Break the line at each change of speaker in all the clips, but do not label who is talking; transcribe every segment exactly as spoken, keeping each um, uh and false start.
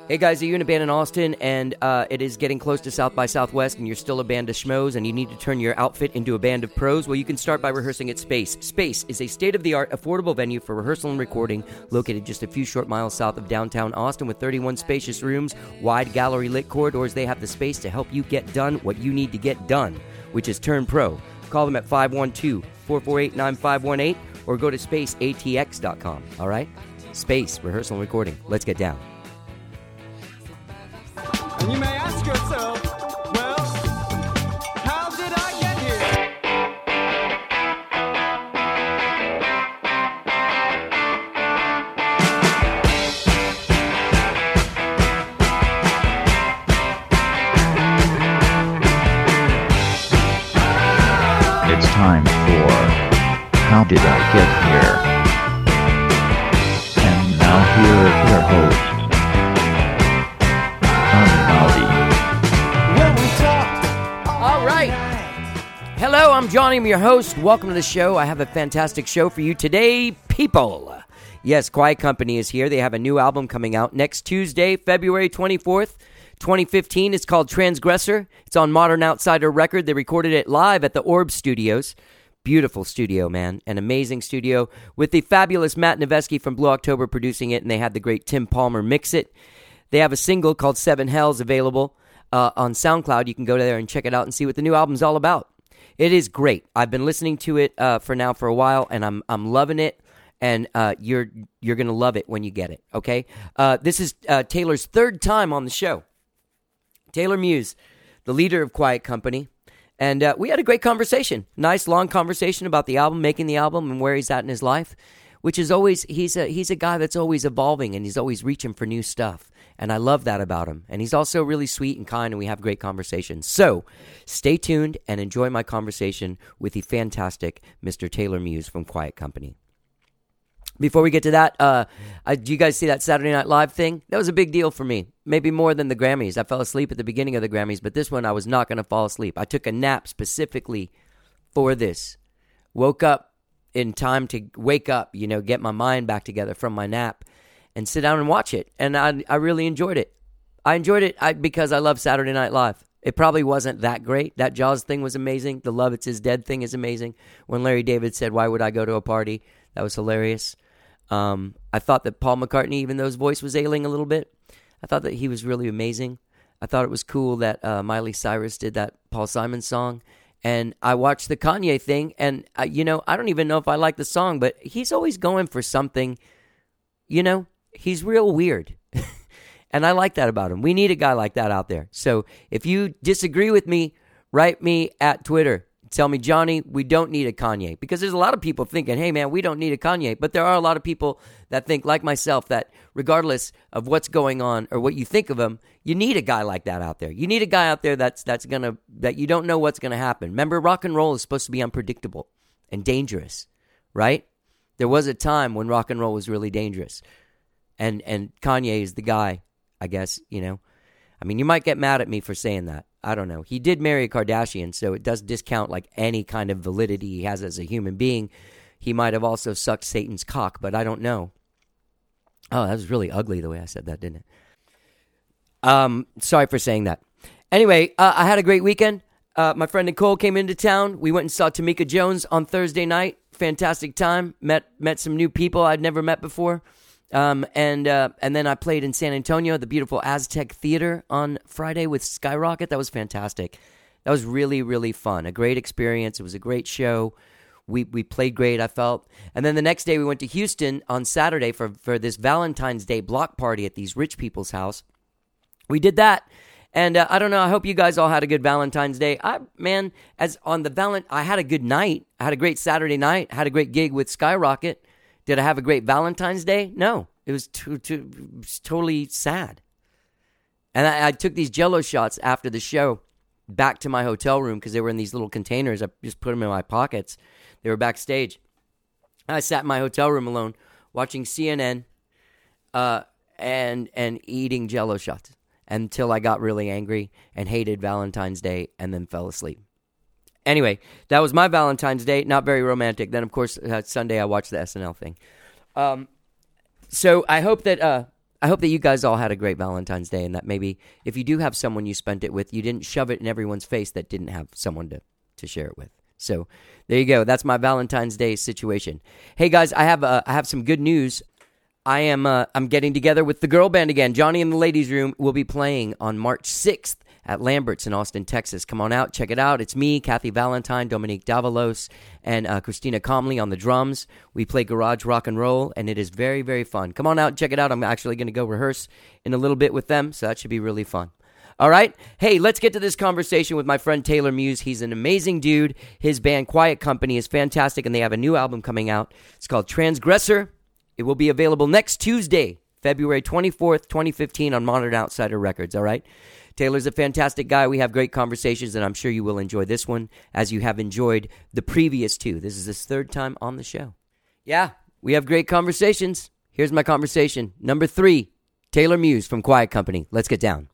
Hey guys, are you in a band in Austin and uh, it is getting close to South by Southwest and you're still a band of schmoes and you need to turn your outfit into a band of pros? Well, you can start by rehearsing at Space. Space is a state-of-the-art, affordable venue for rehearsal and recording located just a few short miles south of downtown Austin with thirty-one spacious rooms, wide gallery-lit corridors. They have the space to help you get done what you need to get done, which is turn pro. Call them at five one two, four four eight, nine five one eight or go to space a t x dot com, all right? Space, rehearsal and recording. Let's get down.
And you may ask yourself, well, how did I get here?
It's time for How Did I Get Here? And now here is your host,
All right. Hello, I'm Johnny. I'm your host. Welcome to the show. I have a fantastic show for you today, people. Yes, Quiet Company is here. They have a new album coming out next Tuesday, February twenty-fourth, twenty fifteen. It's called Transgressor. It's on Modern Outsider Record. They recorded it live at the Orb Studios. Beautiful studio, man. An amazing studio with the fabulous Matt Nevesky from Blue October producing it, and they had the great Tim Palmer mix it. They have a single called Seven Hells available uh, on SoundCloud. You can go there and check it out and see what the new album's all about. It is great. I've been listening to it uh, for now for a while, and I'm I'm loving it. And uh, you're you're gonna love it when you get it. Okay. Uh, this is uh, Taylor's third time on the show. Taylor Muse, the leader of Quiet Company, and uh, we had a great conversation. Nice long conversation about the album, making the album, and where he's at in his life. Which is always he's a he's a guy that's always evolving and he's always reaching for new stuff. And I love that about him. And he's also really sweet and kind, and we have great conversations. So stay tuned and enjoy my conversation with the fantastic Mister Taylor Muse from Quiet Company. Before we get to that, uh, I, do you guys see that Saturday Night Live thing? That was a big deal for me. Maybe more than the Grammys. I fell asleep at the beginning of the Grammys, but this one I was not going to fall asleep. I took a nap specifically for this. Woke up in time to wake up, you know, get my mind back together from my nap and sit down and watch it. And I I really enjoyed it. I enjoyed it I, because I love Saturday Night Live. It probably wasn't that great. That Jaws thing was amazing. The Love It's His Dead thing is amazing. When Larry David said, "Why would I go to a party?" That was hilarious. Um, I thought that Paul McCartney, even though his voice was ailing a little bit, I thought that he was really amazing. I thought it was cool that uh, Miley Cyrus did that Paul Simon song. And I watched the Kanye thing, and, uh, you know, I don't even know if I like the song, but he's always going for something, you know, he's real weird. And I like that about him. We need a guy like that out there. So if you disagree with me, write me at Twitter. Tell me, Johnny, we don't need a Kanye. Because there's a lot of people thinking, hey, man, we don't need a Kanye. But there are a lot of people that think, like myself, that regardless of what's going on or what you think of him, you need a guy like that out there. You need a guy out there that's that's gonna that you don't know what's going to happen. Remember, rock and roll is supposed to be unpredictable and dangerous, right? There was a time when rock and roll was really dangerous. And, and Kanye is the guy, I guess, you know. I mean, you might get mad at me for saying that. I don't know. He did marry a Kardashian, so it does discount like any kind of validity he has as a human being. He might have also sucked Satan's cock, but I don't know. Oh, that was really ugly the way I said that, didn't it? Um, sorry for saying that. Anyway, uh, I had a great weekend. Uh, my friend Nicole came into town. We went and saw Tamika Jones on Thursday night. Fantastic time. Met met some new people I'd never met before. Um, and uh, and then I played in San Antonio, the beautiful Aztec Theater on Friday with Skyrocket. That was fantastic. That was really, really fun. A great experience. It was a great show. We we played great, I felt. And then the next day we went to Houston on Saturday for, for this Valentine's Day block party at these rich people's house. We did that. And uh, I don't know, I hope you guys all had a good Valentine's Day. I man, as on the Valent, I had a good night. I had a great Saturday night. I had a great gig with Skyrocket. Did I have a great Valentine's Day? No. It was, too, too, it was totally sad. And I, I took these Jell-O shots after the show back to my hotel room because they were in these little containers. I just put them in my pockets. They were backstage. I sat in my hotel room alone watching C N N uh, and and eating Jell-O shots until I got really angry and hated Valentine's Day and then fell asleep. Anyway, that was my Valentine's Day. Not very romantic. Then, of course, uh, Sunday I watched the S N L thing. Um, so I hope that uh, I hope that you guys all had a great Valentine's Day, and that maybe if you do have someone you spent it with, you didn't shove it in everyone's face that didn't have someone to, to share it with. So there you go. That's my Valentine's Day situation. Hey guys, I have uh, I have some good news. I am uh, I'm getting together with the girl band again. Johnny and the Ladies Room will be playing on March sixth at Lambert's in Austin, Texas. Come on out, check it out. It's me, Kathy Valentine, Dominique Davalos, and uh, Christina Comley on the drums. We play garage rock and roll, and it is very, very fun. Come on out and check it out. I'm actually going to go rehearse in a little bit with them, so that should be really fun. All right? Hey, let's get to this conversation with my friend Taylor Muse. He's an amazing dude. His band Quiet Company is fantastic, and they have a new album coming out. It's called Transgressor. It will be available next Tuesday, February twenty-fourth, twenty fifteen on Modern Outsider Records, all right? Taylor's a fantastic guy. We have great conversations, and I'm sure you will enjoy this one as you have enjoyed the previous two. This is his third time on the show. Yeah, we have great conversations. Here's my conversation. Number three, Taylor Muse from Quiet Company. Let's get down.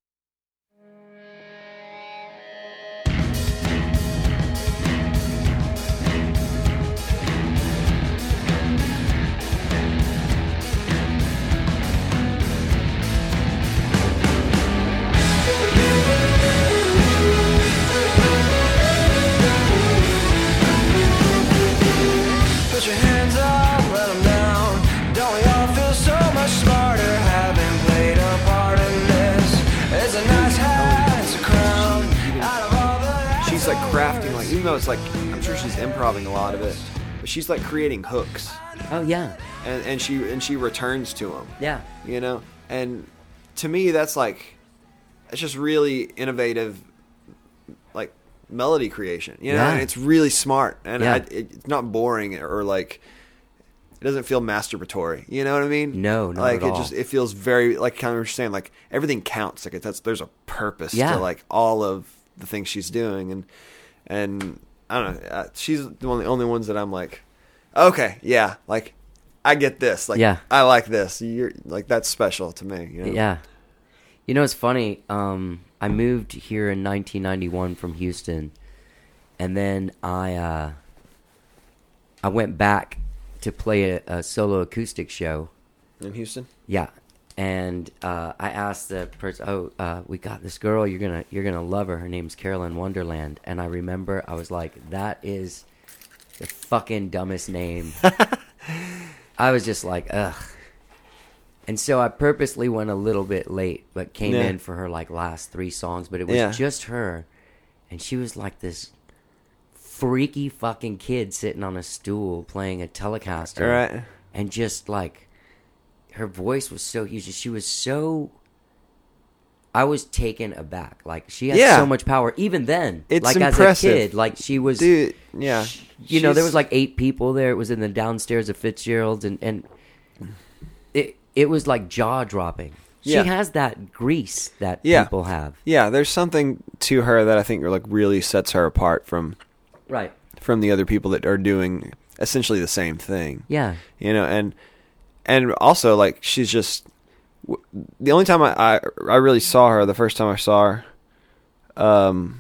Crafting, like, even though it's like, I'm sure she's improvising a lot of it, but she's like creating hooks.
Oh yeah,
and and she and she returns to them.
Yeah,
you know, and to me that's like, it's just really innovative, like melody creation. You know,
yeah.
and it's really smart, and
yeah.
I, it, it's not boring or like, it doesn't feel masturbatory. You know what I mean?
No, not
like
at
it
all.
just it feels very like kind of understand like everything counts. Like it, that's there's a purpose
yeah.
to like all of the things she's doing and. And I don't know, uh, she's the only only ones that I'm like, okay, yeah, like I get this, like
yeah.
I like this. You're like that's special to me. You know?
Yeah, you know it's funny. Um, I moved here in nineteen ninety-one from Houston, and then I uh, I went back to play a, a solo acoustic show
in Houston.
Yeah. And uh, I asked the person, "Oh, uh, we got this girl. You're gonna, you're gonna love her. Her name's Carolyn Wonderland." And I remember I was like, "That is the fucking dumbest name." I was just like, "Ugh." And so I purposely went a little bit late, but came
yeah.
in for her like last three songs. But it was
yeah.
just her, and she was like this freaky fucking kid sitting on a stool playing a Telecaster,
right?
And just like. Her voice was so huge. She was so... I was taken aback. Like, she had
yeah.
so much power. Even then,
it's
like
impressive.
as a kid, like she was...
Dude, yeah.
She, you know, there was like eight people there. It was in the downstairs of Fitzgerald's, and, and it it was like jaw-dropping. She
yeah.
has that grease that
yeah.
people have.
Yeah, there's something to her that I think like really sets her apart from...
Right.
From the other people that are doing essentially the same thing.
Yeah.
You know, and... And also, like, she's just... The only time I, I, I really saw her, the first time I saw her... Um...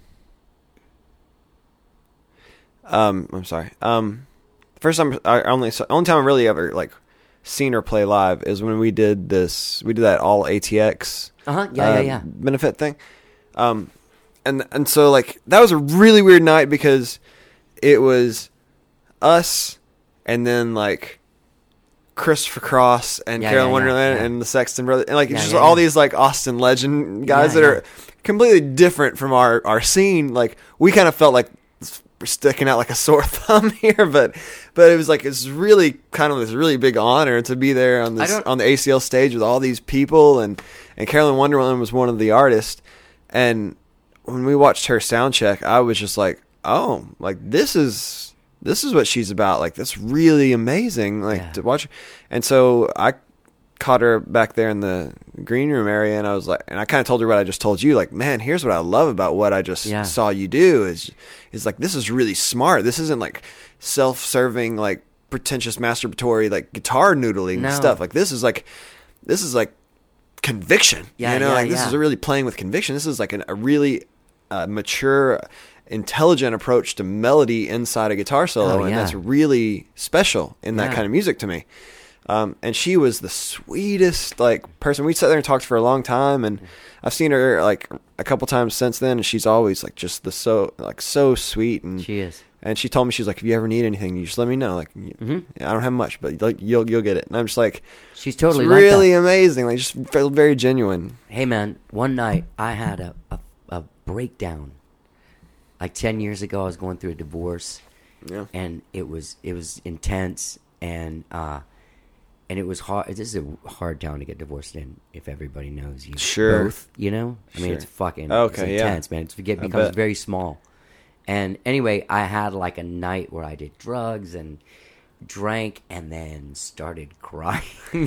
Um, I'm sorry. Um, the first time I only saw, only time I really ever, like, seen her play live is when we did this... We did that all A T X...
Uh-huh, yeah,
uh,
yeah, yeah.
benefit thing. Um, and, and so, like, that was a really weird night because it was us and then, like... Christopher Cross and
yeah,
Carolyn
yeah,
Wonderland
yeah.
and the Sexton Brothers, and like
yeah,
it's just
yeah,
all
yeah.
these like Austin legend guys
yeah,
that
yeah.
are completely different from our, our scene. Like we kind of felt like we're sticking out like a sore thumb here, but but it was like it's really kind of this really big honor to be there on this on the A C L stage with all these people, and and Carolyn Wonderland was one of the artists, and when we watched her sound check, I was just like, oh, like this is. This is what she's about. Like, that's really amazing. Like,
yeah.
to watch. And so I caught her back there in the green room area, and I was like, and I kind of told her what I just told you. Like, man, here's what I love about what I just
yeah.
saw you do is, is like, this is really smart. This isn't like self-serving, like pretentious masturbatory, like guitar noodling
no.
stuff. Like, this is like, this is like conviction.
Yeah,
you know,
yeah,
like this
yeah.
is really playing with conviction. This is like an, a really uh, mature, intelligent approach to melody inside a guitar solo,
oh,
and
yeah.
that's really special in that
yeah.
kind of music to me. Um, and she was the sweetest like person. We sat there and talked for a long time, and I've seen her like a couple times since then, and she's always like just the so like so sweet. And
She is.
and she told me, she's like, if you ever need anything, you just let me know. Like,
Mm-hmm.
I don't have much, but like you'll you'll get it. And I'm just like,
She's totally
it's
like
really
that.
amazing. Like, just felt very genuine.
Hey man, one night I had a, a, a breakdown. Like ten years ago, I was going through a divorce,
Yeah.
and it was it was intense, and uh, and it was hard. This is a hard town to get divorced in. If everybody knows you,
Sure.
both, you know. I mean,
Sure.
it's fucking
Okay,
it's
yeah.
intense, man. It's, it
I
becomes
bet.
very small. And anyway, I had like a night where I did drugs and drank, and then started crying.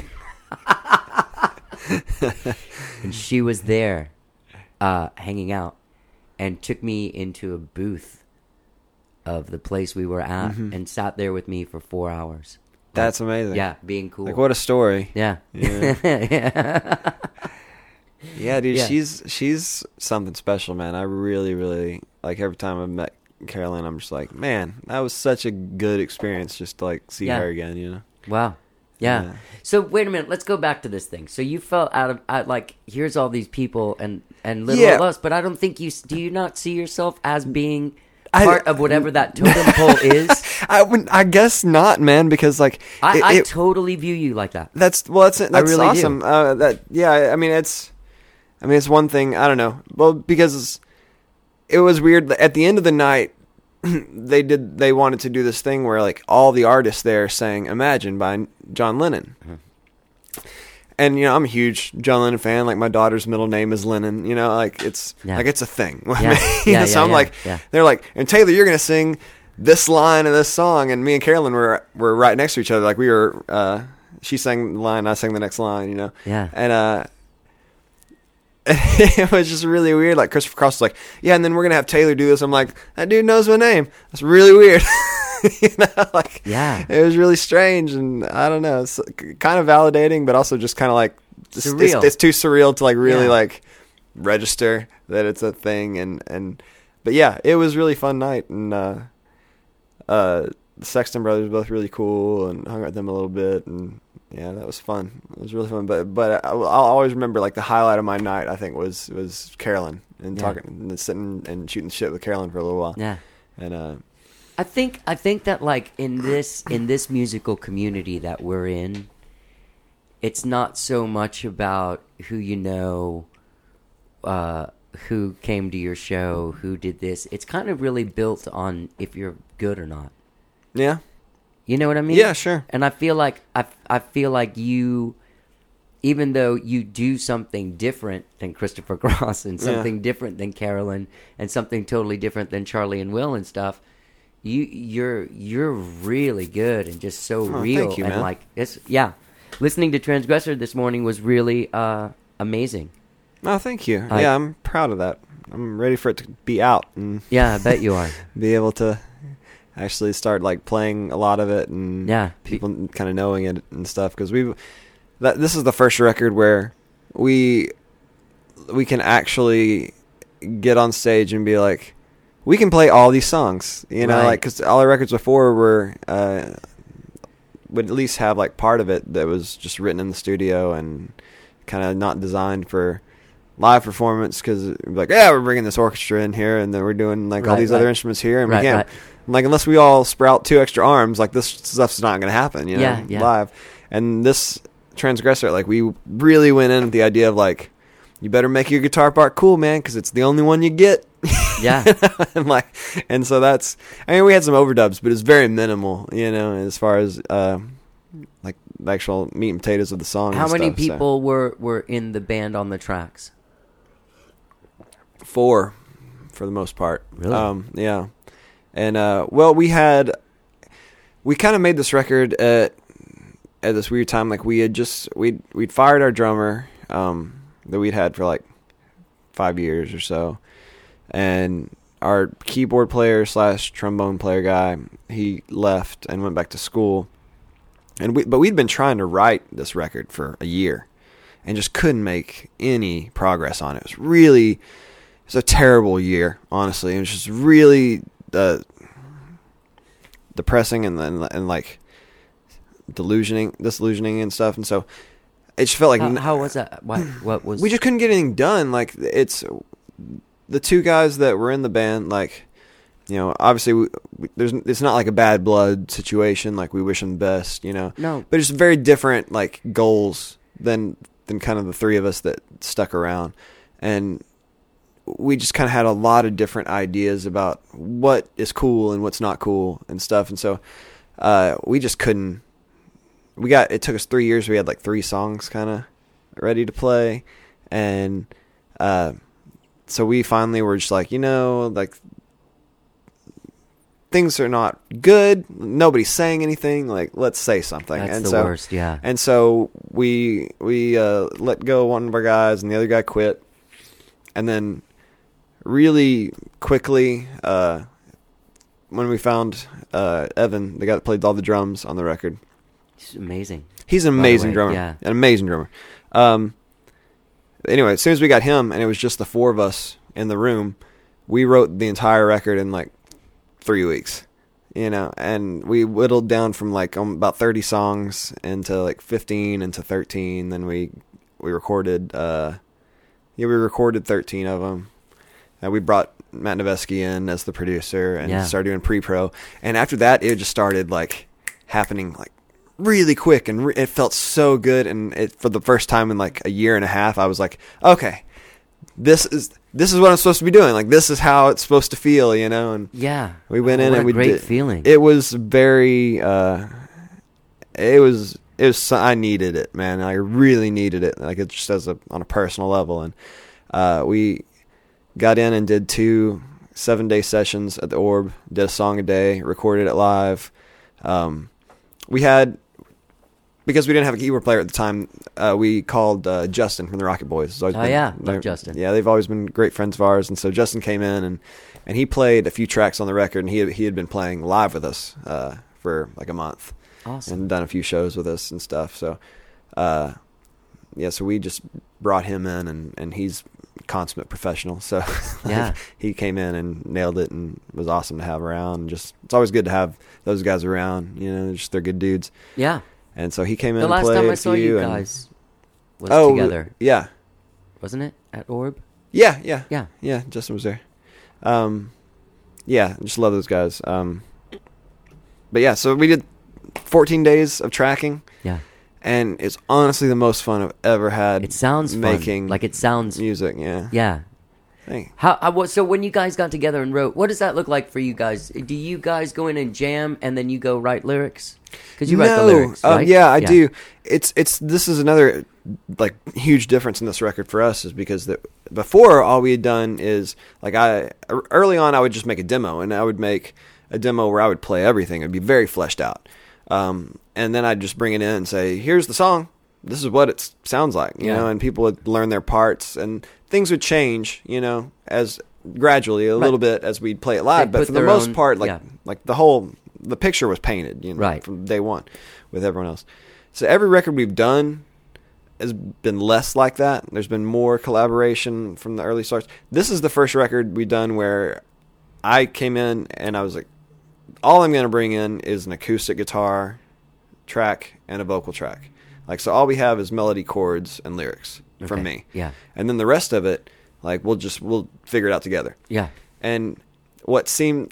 And she was there, uh, hanging out, and took me into a booth of the place we were at,
Mm-hmm.
and sat there with me for four hours.
That's amazing.
Yeah, being cool.
Like, what a story.
Yeah.
Yeah.
Yeah.
Yeah, dude,
Yeah.
she's she's something special, man. I really, really like every time I met Carolyn, I'm just like, man, that was such a good experience just to like see
Yeah.
her again, you know?
Wow. Yeah.
Yeah.
So wait a minute. Let's go back to this thing. So you felt out of out, like here's all these people and and little
Yeah.
of us, but I don't think you s- do. You not see yourself as being
I-
part of whatever that totem pole is.
I wouldn't, I guess not, man, because like
I,
it-
I
it-
totally view you like that.
that's well, that's that's
really do.
awesome. Uh, that yeah, I I mean it's, I mean it's one thing. I don't know. Well, because it was weird at the end of the night. They did. They wanted to do this thing where like all the artists there sang "Imagine" by John Lennon. And you know, I'm a huge John Lennon fan. Like my daughter's middle name is Lennon. You know, like it's
Yeah.
like it's a thing. with
Yeah.
me.
Yeah,
so
yeah,
I'm
yeah,
like,
yeah.
they're like, and Taylor, you're gonna sing this line of this song, and me and Carolyn were were right next to each other. Like we were. Uh, she sang the line, I sang the next line. You know.
Yeah.
And uh. It was just really weird. Like Christopher Cross was like, yeah, and then we're gonna have Taylor do this. I'm like, that dude knows my name. That's really weird. You know, like,
Yeah.
it was really strange, and I don't know, it's kind of validating, but also just kind of like just, it's,
Surreal.
it's too surreal to like really
Yeah.
like register that it's a thing, and and but yeah, it was a really fun night, and uh, uh, the Sexton brothers were both really cool, and hung out with them a little bit, and yeah, that was fun. It was really fun, but but I'll, I'll always remember like the highlight of my night. I think was was Carolyn and
Yeah.
talking and sitting and shooting shit with Carolyn for a little while.
Yeah.
And uh,
I think I think that like in this in this musical community that we're in, it's not so much about who you know, uh, who came to your show, who did this. It's kind of really built on if you're good or not.
yeah,
You know what I mean?
Yeah, sure.
And I feel like I, I feel like you, even though you do something different than Christopher Cross and
Yeah.
something different than Carolyn and something totally different than Charlie and Will and stuff, you you're you're really good and just so
Oh,
real.
thank you,
and
man.
like it's yeah, listening to Transgressor this morning was really uh, amazing.
Oh, thank you.
I-
yeah, I'm proud of that. I'm ready for it to be out and
Yeah, I bet you are.
be able to actually start like playing a lot of it, and
Yeah.
people kind of knowing it and stuff. Because we've that this is the first record where we we can actually get on stage and be like, we can play all these songs, you know,
Right.
like because all our records before were uh, would at least have like part of it that was just written in the studio and kind of not designed for live performance, because like, yeah, we're bringing this orchestra in here and then we're doing like all
Right,
these
right.
other instruments here, and
Right,
we can't
right.
like unless we all sprout two extra arms, like this stuff's not going to happen, you know,
Yeah, yeah.
live. And this Transgressor, like we really went in with the idea of like, you better make your guitar part cool, man, because it's the only one you get.
Yeah.
and like, and so that's. I mean, we had some overdubs, but it's very minimal, you know, as far as uh, like the actual meat and potatoes of the song.
How
and
many
stuff, so.
people were were in the band on the tracks?
Four, for the most part.
Really?
Um, yeah. And uh, well, we had we kind of made this record at at this weird time. Like we had just we'd we'd fired our drummer um, that we'd had for like five years or so, and our keyboard player slash trombone player guy, he left and went back to school. And we but we'd been trying to write this record for a year, and just couldn't make any progress on it. It was really it was a terrible year, honestly. It was just really uh, depressing and, and and like delusioning, disillusioning and stuff. And so it just felt like
How,
n-
how was that? What, what was?
we just couldn't get anything done. Like it's the two guys that were in the band, like, you know, obviously we, we, there's it's not like a bad blood situation. Like we wish them the best, you know.
No.
But it's very different, like goals than than kind of the three of us that stuck around, and we just kind of had a lot of different ideas about what is cool and what's not cool and stuff. And so uh, we just couldn't. We got it took us three years. We had like three songs kind of ready to play, and uh, so we finally were just like, you know, like things are not good. Nobody's saying anything. Like, let's say something.
That's
and
the
so,
worst, yeah.
And so we we uh, let go of one of our guys, and the other guy quit. And then, really quickly, uh, when we found uh, Evan, the guy that played all the drums on the record,
It's amazing.
he's an
By the
amazing
way,
drummer.
yeah.
An amazing drummer. Um, anyway, as soon as we got him, and it was just the four of us in the room, we wrote the entire record in like three weeks. You know, and we whittled down from like um, about thirty songs into like fifteen, into thirteen. Then we we recorded, uh, yeah, we recorded thirteen of them. And we brought Matt Noveski in as the producer and
Yeah.
started doing pre-pro. And after that, it just started like happening like really quick, and re- it felt so good. And it, for the first time in like a year and a half, I was like, okay, this is this is what I'm supposed to be doing. Like, this is how it's supposed to feel, you know. And
Yeah.
we went
Oh,
in
what
and
a
we
great
did.
feeling.
It was very. Uh, it was. It was. so- I needed it, man. I really needed it. Like, it just as a on a personal level. And uh, we got in and did two seven day sessions at the Orb. Did a song a day. Recorded it live. Um, we had. Because we didn't have a keyboard player at the time, uh, we called uh, Justin from the Rocket Boys. It's always
Oh,
been-
yeah. Love
they're-
Justin.
Yeah, they've always been great friends of ours. And so Justin came in, and, and he played a few tracks on the record, and he, he had been playing live with us uh, for like a month.
Awesome.
And done a few shows with us and stuff. So, uh, yeah, so we just brought him in, and, and he's consummate professional. So like,
Yeah.
he came in and nailed it, and was awesome to have around. And just it's always good to have those guys around. You know, just they're good dudes.
Yeah.
And so he came in
The
and
last
played
time I
a
saw
few,
you
and-
guys was
oh,
together,
Yeah.
wasn't it? At Orb?
Yeah, yeah.
Yeah.
Yeah, Justin was there. Um, yeah, just love those guys. Um, but yeah, so we did fourteen days of tracking,
Yeah.
and it's honestly the most fun I've ever had.
It sounds fun.
making
Like it sounds.
music. Yeah.
Yeah.
Hey.
How, how what, so when you guys got together and wrote, what does that look like for you guys? Do you guys go in and jam and then you go write lyrics? Because you write the
No,
lyrics,
uh,
right?
yeah, I do. It's it's this is another like huge difference in this record for us, is because the, before all we had done is like I early on I would just make a demo, and I would make a demo where I would play everything. It'd be very fleshed out, um, and then I'd just bring it in and say, "Here's the song. This is what it sounds like," you
Yeah.
know, and people would learn their parts, and things would change, you know, as gradually a
Right.
little bit as we'd play it live.
They
But
put
for the
their
most
own-
part, like
yeah.
like the whole the picture was painted, you know,
Right.
from day one with everyone else. So every record we've done has been less like that. There's been more collaboration from the early starts. This is the first record we've done where I came in and I was like, all I'm going to bring in is an acoustic guitar track and a vocal track. Like, so all we have is melody, chords, and lyrics from
Okay.
me.
Yeah.
And then the rest of it, like, we'll just, we'll figure it out together.
Yeah.
And what seemed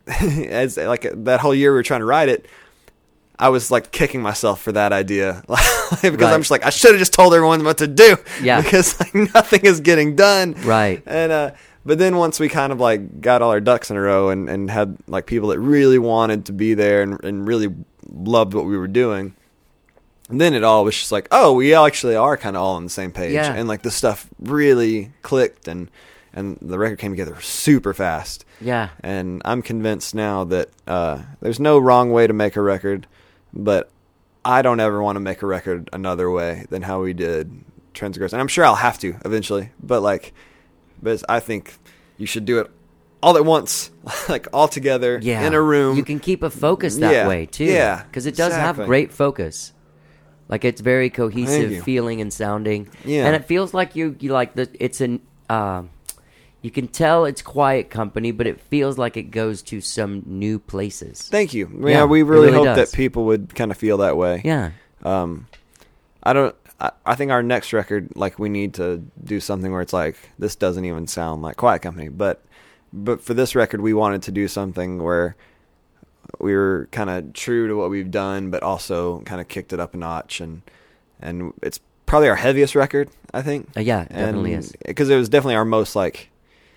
as like that whole year we were trying to write it, I was like kicking myself for that idea because
Right.
I'm just like, I should have just told everyone what to do.
Yeah.
Because like nothing is getting done.
Right.
And uh, but then once we kind of like got all our ducks in a row and, and had like people that really wanted to be there and, and really loved what we were doing, and then it all was just like, oh, we actually are kind of all on the same page.
Yeah.
And like the stuff really clicked, and and the record came together super fast.
Yeah.
And I'm convinced now that uh, there's no wrong way to make a record, but I don't ever want to make a record another way than how we did Transgress. And I'm sure I'll have to eventually, but like, but I think you should do it all at once, like all together
Yeah.
in a room.
You can keep a focus that
Yeah.
way, too.
Yeah,
Because it does
exactly.
have great focus. Like, it's very
you.
cohesive feeling and sounding.
Yeah.
And it feels like you, you like, the, it's an, um, You can tell it's Quiet Company, but it feels like it goes to some new places.
Thank you. Yeah,
Yeah,
we
it
really,
really
hope
does.
that people would kind of feel that way.
Yeah.
Um, I don't. I, I think our next record, like, we need to do something where it's like, this doesn't even sound like Quiet Company. But, but for this record, we wanted to do something where we were kind of true to what we've done, but also kind of kicked it up a notch. And and it's probably our heaviest record, I think.
Uh, yeah, it definitely is.
Because it was definitely our most like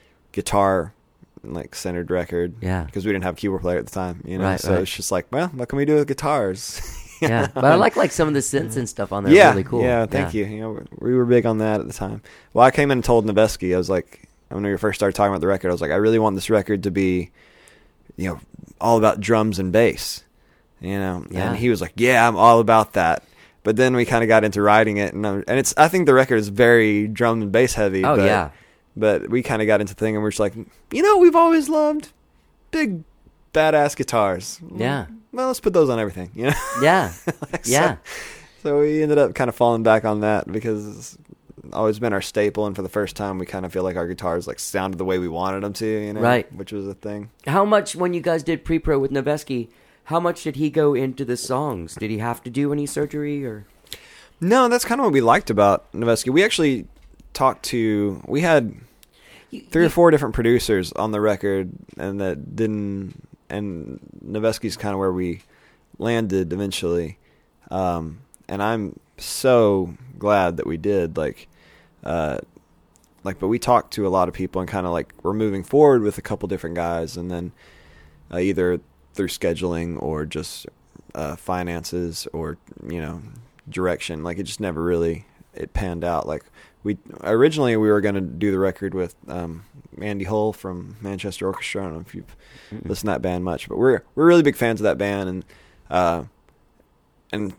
guitar like centered record.
Yeah.
Because we didn't have a keyboard player at the time, you know.
Right,
so
right.
it's just like, well, what can we do with guitars?
Yeah, but I like like some of the synths and stuff on there.
Yeah,
Really cool.
yeah. Thank you. You know, we were big on that at the time. Well, I came in and told Noveski, I was like, when we first started talking about the record, I was like, I really want this record to be, you know, all about drums and bass, you know.
Yeah.
And he was like, yeah, I'm all about that. But then we kind of got into writing it, and I'm- and it's I think the record is very drum and bass heavy.
Oh,
but,
yeah.
But we kind of got into the thing, and we're just like, you know, we've always loved big, badass guitars.
Yeah.
Well, let's put those on everything, you know.
Yeah.
Like, so-
Yeah.
So we ended up kind of falling back on that because it's always been our staple, and for the first time, we kind of feel like our guitars like sounded the way we wanted them to, you know,
Right.
Which was a thing.
How much, when you guys did pre-pro with Noveski, how much did he go into the songs? Did he have to do any surgery or?
No, that's kind of what we liked about Noveski. We actually talked to we had
You-
three or
you-
four different producers on the record, and that didn't. And Noveski's kind of where we landed eventually, um, and I'm so glad that we did. Like, uh, like, but we talked to a lot of people and kind of like we're moving forward with a couple different guys, and then uh, either through scheduling or just uh, finances or you know direction. Like it just never really it panned out. Like we originally we were going to do the record with um, Andy Hull from Manchester Orchestra. I don't know if you've
Mm-mm.
listened to that band much, but we're we're really big fans of that band, and uh, and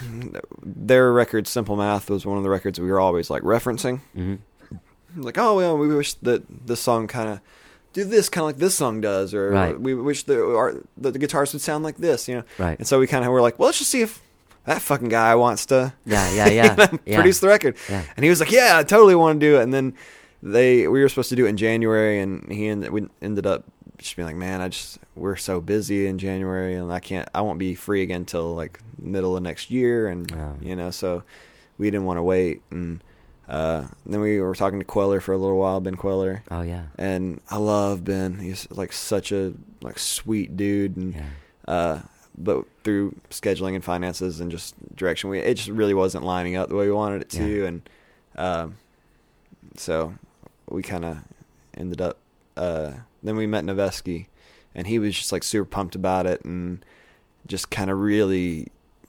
their record Simple Math was one of the records that we were always like referencing.
Mhm.
Like, oh well, we wish that this song kind of do this kind of like this song does, or
Right.
we wish the, our, the the guitars would sound like this, you know.
Right.
And so we kind of were like, well, let's just see if that fucking guy wants to
Yeah, yeah, yeah,
you know,
yeah.
produce the record.
Yeah.
And he was like, yeah, I totally want to do it. And then they we were supposed to do it in January, and he ended, we ended up just being like, man, I just we're so busy in January, and I can't I won't be free again till like middle of next year, and
Oh.
you know, so we didn't want to wait. And uh, then we were talking to Queller for a little while, Ben Queller.
Oh yeah.
And I love Ben. He's like such a like sweet dude, and
Yeah.
uh, but through scheduling and finances and just direction, we it just really wasn't lining up the way we wanted it to,
Yeah.
and um, so we kind of ended up. Uh, then we met Noveski, and he was just like super pumped about it, and just kind of really.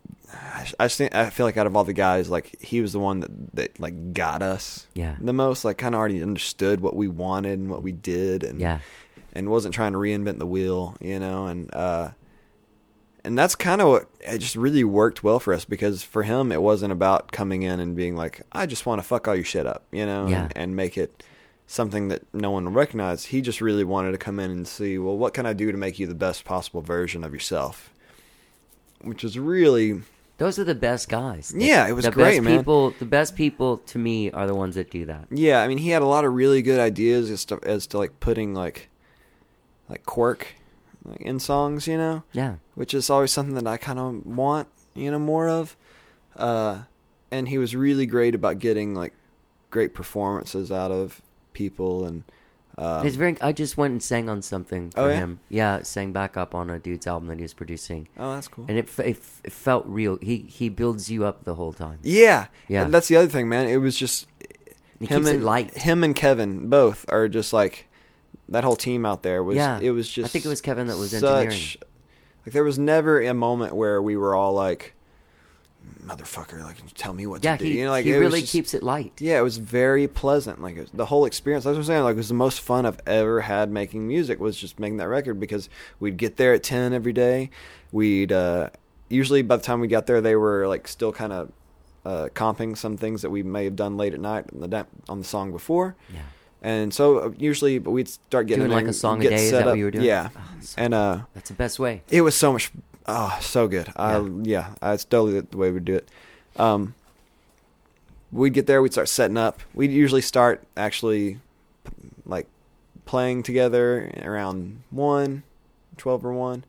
I I just think, I feel like out of all the guys, like he was the one that, that like got us
Yeah.
the most. Like kind of already understood what we wanted and what we did, and
Yeah.
and wasn't trying to reinvent the wheel, you know. And uh, and that's kind of what it just really worked well for us, because for him it wasn't about coming in and being like, I just want to fuck all your shit up, you know,
Yeah.
and, and make it something that no one will recognize. He just really wanted to come in and see, well, what can I do to make you the best possible version of yourself, which is really.
Those are the best guys. The-
Yeah, it was
the
great,
best
man.
People, the best people to me are the ones that do that.
Yeah, I mean, he had a lot of really good ideas as to, as to like putting like like quirk like, in songs, you know,
Yeah.
which is always something that I kind of want, you know, more of. Uh, and he was really great about getting like great performances out of people, and um,
It's very. I just went and sang on something for
Oh, yeah?
him. Yeah, sang back up on a dude's album that he was producing,
oh, that's cool.
and it, f- it, f- it felt real. He he builds you up the whole time.
Yeah,
Yeah.
And that's the other thing, man. It was just
He
him
keeps it
and
light.
him and Kevin both are just like that whole team out there was.
Yeah.
It was just.
I think it was Kevin that was
such,
engineering.
Like there was never a moment where we were all like, "Motherfucker, like tell me what
Yeah,
to do."
he
You know, like
he
it was
really
just-
keeps it light.
Yeah, it was very pleasant. Like it was- the whole experience. That's what I'm saying. Like it was the most fun I've ever had making music. Was just making that record, because we'd get there at ten every day. We'd uh, usually by the time we got there, they were like still kind of uh, comping some things that we may have done late at night on the da- on the song before.
Yeah.
And so uh, usually, but we'd start getting
Doing
in
like
there
a song
and
a
get
day, is
set
that what
up.
you were doing?
Yeah,
Oh, so-
and uh,
That's the best way.
it was so much, oh, so good. I,
Yeah.
yeah, I, it's totally the way we do it. Um, we'd get there, we'd start setting up. We'd usually start actually like playing together around one, twelve or one,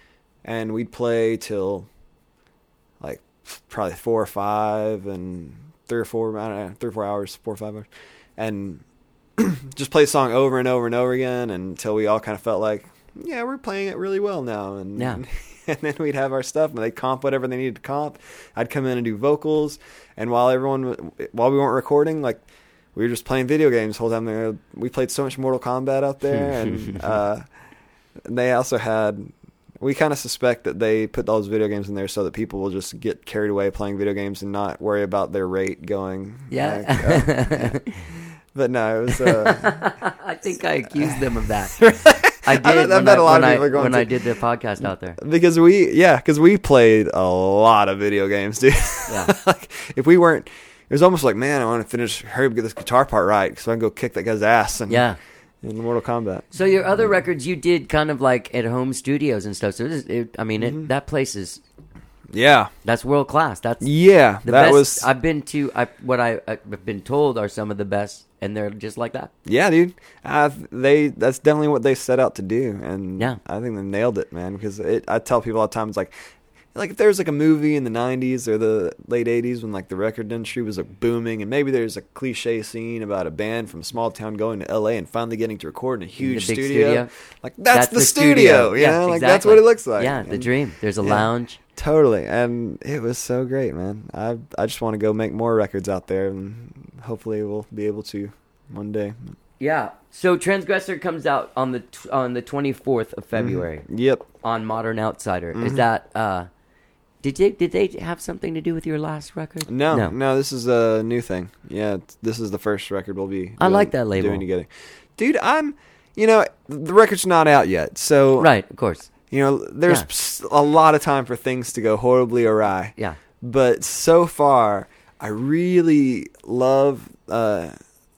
and we'd play till like probably four or five and three or four, I don't know, three or four hours, four or five hours, and just play the song over and over and over again until we all kind of felt like, yeah, we're playing it really well now. And,
Yeah.
and then we'd have our stuff, and they'd comp whatever they needed to comp. I'd come in and do vocals, and while everyone, while we weren't recording, like, we were just playing video games the whole time. There, we played so much Mortal Kombat out there, and uh, they also had. We kind of suspect that they put those video games in there so that people will just get carried away playing video games and not worry about their rate going.
Yeah.
Like, uh, yeah. But no, it was. Uh,
I think I accused them of that. I did
I bet- I
when,
bet
I,
a lot
when,
of
I,
people are going
when
to.
I did the podcast out there.
Because we, yeah, because we played a lot of video games, dude.
Yeah.
Like, if we weren't, it was almost like, man, I want to finish, hurry up, get this guitar part right, so I can go kick that guy's ass. And,
Yeah.
In Mortal Kombat.
So your other records, you did kind of like at home studios and stuff. So this, it, I mean,
Mm-hmm.
it, that place is
Yeah.
that's world class. That's
Yeah.
the
that
best
was.
I've been to. I what I, I've been told are some of the best, and they're just like that.
Yeah, dude. Uh, they that's definitely what they set out to do, and
Yeah.
I think they nailed it, man. Because it, I tell people all the time, it's like, like if there's like a movie in the nineties or the late eighties when like the record industry was like booming, and maybe there's a cliche scene about a band from a small town going to L A and finally getting to record in a huge
big
studio.
studio.
Like that's, the, studio, you
Yeah,
know, like
exactly.
that's what it looks like.
Yeah, the
And-
dream. There's a
yeah.
lounge.
Totally, and it was so great, man. I I just want to go make more records out there, and hopefully we'll be able to one day.
Yeah. So Transgressor comes out on the t- on the twenty-fourth of February
Yep.
on Modern Outsider. Is
Mhm.
that uh did they did they have something to do with your last record?
No,
No.
no, this is a new thing. Yeah, it's- this is the first record we'll be.
I
doing-
like that label.
doing together, dude. I'm, you know, the record's not out yet, so
Right, of course.
You know, there's
Yeah.
s- a lot of time for things to go horribly awry.
Yeah.
But so far, I really love uh,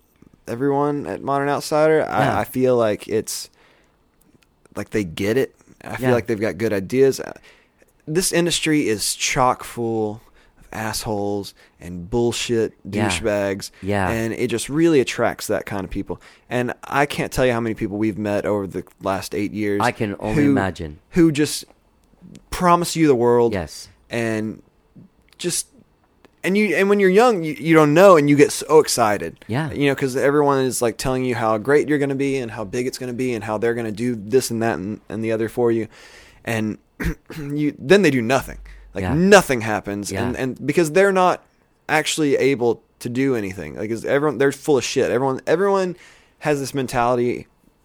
everyone at Modern Outsider.
Yeah.
I, I feel like it's like they get it. I feel
Yeah.
like they've got good ideas. This industry is chock full of assholes and bullshit
Yeah.
douchebags.
Yeah.
And it just really attracts that kind of people. And I can't tell you how many people we've met over the last eight years.
I can only
who-
imagine.
Who just promise you the world.
Yes.
And just and you and when you're young, you, you don't know, and you get so excited.
Yeah.
You know, because everyone is like telling you how great you're going to be and how big it's going to be and how they're going to do this and that and, and the other for you, and you then they do nothing. Like
Yeah.
nothing happens,
Yeah.
and and because they're not actually able to do anything. Like 'cause everyone, they're full of shit. Everyone, everyone has this mentality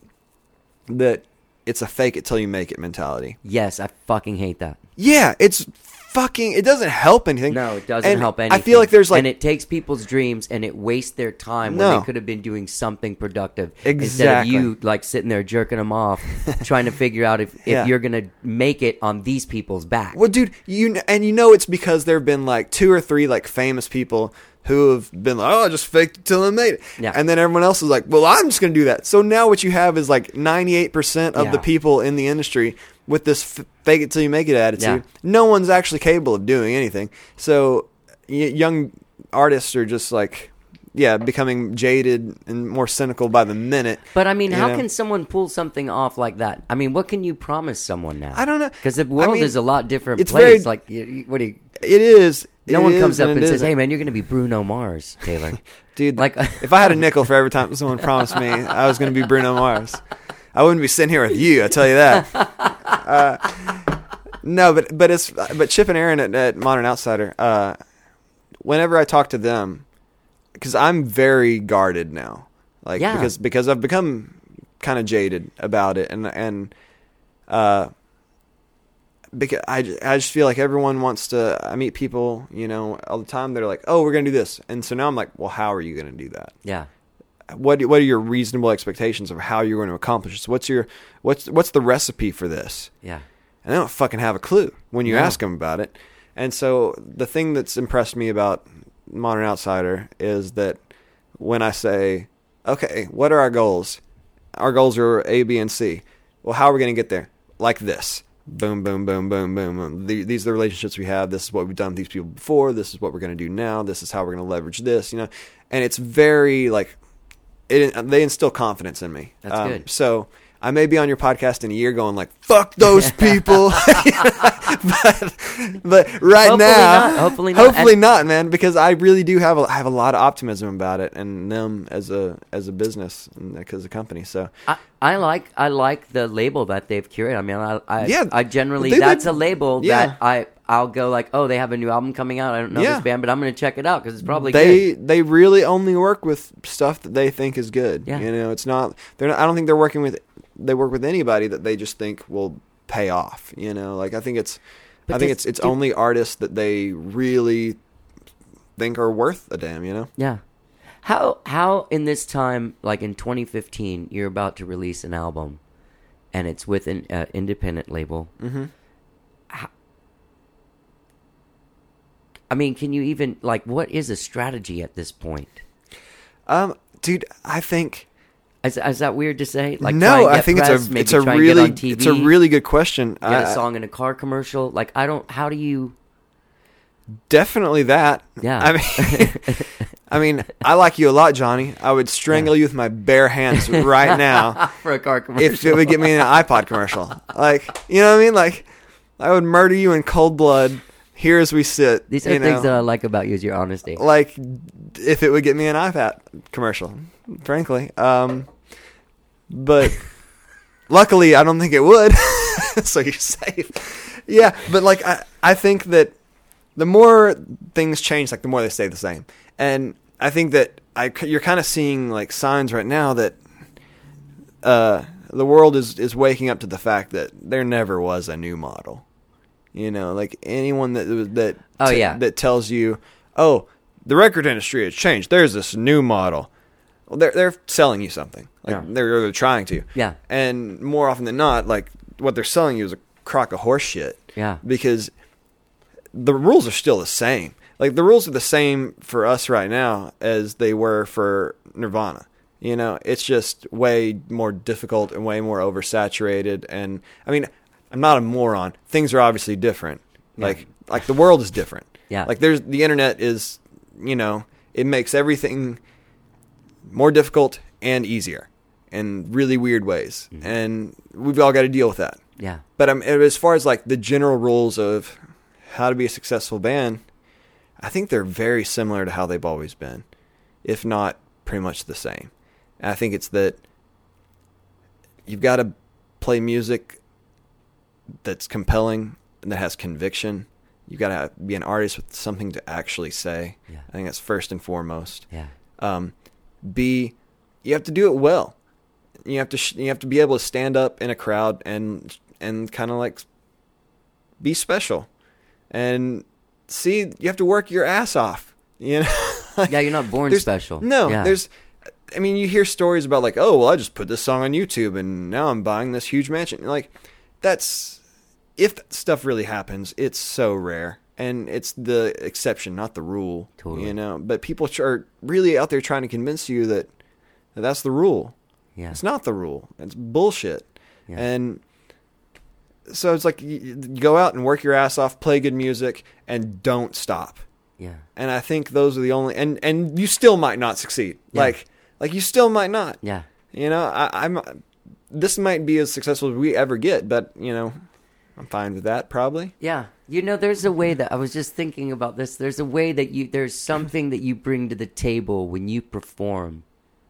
that it's a fake it till you make it mentality.
Yes, I fucking hate that.
Yeah, it's fucking. It doesn't help anything.
No, it doesn't
And
help anything.
I feel like there's like
and it takes people's dreams and it wastes their time when
No.
they could have been doing something productive instead of
Exactly.
you like sitting there jerking them off, trying to figure out if, if
Yeah.
you're gonna make it on these people's back.
Well, dude, you kn- and you know it's because there've been like two or three like famous people who have been like, oh, I just faked it till I made it,
Yeah.
and then everyone else is like, well, I'm just gonna do that. So now what you have is like ninety-eight percent of
Yeah.
the people in the industry with this f- fake it till you make it attitude.
Yeah.
No one's actually capable of doing anything. So y- young artists are just like, yeah, becoming jaded and more cynical by the minute.
But I mean,
you
how
know?
can someone pull something off like that? I mean, what can you promise someone now?
I don't know.
Because the
I
world
mean,
is a lot different
it's
place.
very-
Like, you- you- what do you?
It is.
No
it
one
is
comes up
and
and
it
says,
isn't.
"Hey, man, you're going to be Bruno Mars, Taylor."
Dude,
Like-
like if I had a nickel for every time someone promised me I was going to be Bruno Mars, I wouldn't be sitting here with you. I tell you that. Uh, no, but but it's but Chip and Aaron at, at Modern Outsider. Uh, whenever I talk to them, because I'm very guarded now, like
Yeah.
because because I've become kind of jaded about it, and and uh, because I, ju- I just feel like everyone wants to. I meet people, you know, all the time. They're like, "Oh, we're gonna do this," and so now I'm like, "Well, how are you gonna do that?
Yeah.
What do- what are your reasonable expectations of how you're going to accomplish this? What's your what's what's the recipe for this?"
Yeah.
And they don't fucking have a clue when you
No.
ask them about it. And so the thing that's impressed me about Modern Outsider is that when I say, "Okay, what are our goals?" Our goals are A, B, and C. Well, how are we going to get there? Like this. Boom, boom, boom, boom, boom, boom. The- These are the relationships we have. This is what we've done with these people before. This is what we're going to do now. This is how we're going to leverage this, you know. And it's very, like, it, they instill confidence in me.
That's
Um,
good.
So I may be on your podcast in a year going like, fuck those people. but, but right
Hopefully
now,
not. Hopefully not.
hopefully
And-
not, man, because I really do have a, I have a lot of optimism about it and them as a, as a business and as a company. So
I, I like I like the label that they've curated. I mean, I I,
Yeah,
I generally
they-
that's
they-
a label
yeah.
that I I'll go like, oh, they have a new album coming out. I don't know
Yeah.
this band, but I'm going to check it out because it's probably
they
good.
they really only work with stuff that they think is good.
Yeah.
You know, it's not they're not, I don't think they're working with they work with anybody that they just think will pay off. You know, like I think it's
But
I think
does-
it's it's
do-
only artists that they really think are worth a damn. You know.
Yeah. How how in this time, like in twenty fifteen, you're about to release an album, and it's with an uh, independent label.
Mm-hmm.
I mean, can you even like what is a strategy at this point?
Um, dude, I think
Is, is that weird to say? Like, try
no.
and
I
get
think
press,
it's a
maybe
it's a
try and get
really
on T V,
it's a really good question.
get
I-
a song in a car commercial. Like, I don't. How do you?
Definitely that.
Yeah.
I mean, I mean, I like you a lot, Johnny. I would strangle you with my bare hands right now
For a car commercial.
if it would get me in an iPod commercial. Like, you know what I mean? Like, I would murder you in cold blood here as we sit.
These are
you
things
know?
that I like about you is your honesty.
Like, if it would get me an iPad commercial, frankly. Um, but luckily, I don't think it would. So you're safe. Yeah, but like, I, I think that the more things change, like the more they stay the same. And I think that I, you're kind of seeing like signs right now that uh, the world is, is waking up to the fact that there never was a new model. You know, like anyone that that
Oh,
t-
yeah.
that tells you, oh, the record industry has changed. There's this new model. Well, they're they're selling you something. Like
Yeah.
they're they're trying to.
Yeah.
And more often than not, like what they're selling you is a crock of horse shit.
Yeah.
Because the rules are still the same. Like the rules are the same for us right now as they were for Nirvana. You know, it's just way more difficult and way more oversaturated. And I mean, I'm not a moron. Things are obviously different.
Yeah.
Like like the world is different.
Yeah.
Like there's the internet is, you know, it makes everything more difficult and easier in really weird ways.
Mm-hmm.
And we've all got to deal with that.
Yeah.
But um, as far as like the general rules of how to be a successful band, I think they're very similar to how they've always been, if not pretty much the same. And I think it's that you've got to play music that's compelling and that has conviction. You've got to be an artist with something to actually say.
Yeah.
I think that's first and foremost.
Yeah.
Um, B, you have to do it well. You have to sh- you have to be able to stand up in a crowd and and kind of like be special. And C, you have to work your ass off. You know.
Yeah, you're not born
There's-
special.
No,
Yeah.
there's. I mean, you hear stories about like, oh, well, I just put this song on YouTube and now I'm buying this huge mansion. Like, that's if that stuff really happens, it's so rare, and it's the exception, not the rule.
Totally.
You know, but people are really out there trying to convince you that, that that's the rule.
Yeah.
It's not the rule. It's bullshit.
Yeah.
And so it's like you, you go out and work your ass off, play good music, and don't stop.
Yeah.
And I think those are the only, and, and you still might not succeed.
Yeah.
Like, like you still might not.
Yeah.
You know, I, I'm, this might be as successful as we ever get, but you know, I'm fine with that probably.
Yeah. You know, there's a way that I was just thinking about this. There's a way that you, there's something that you bring to the table when you perform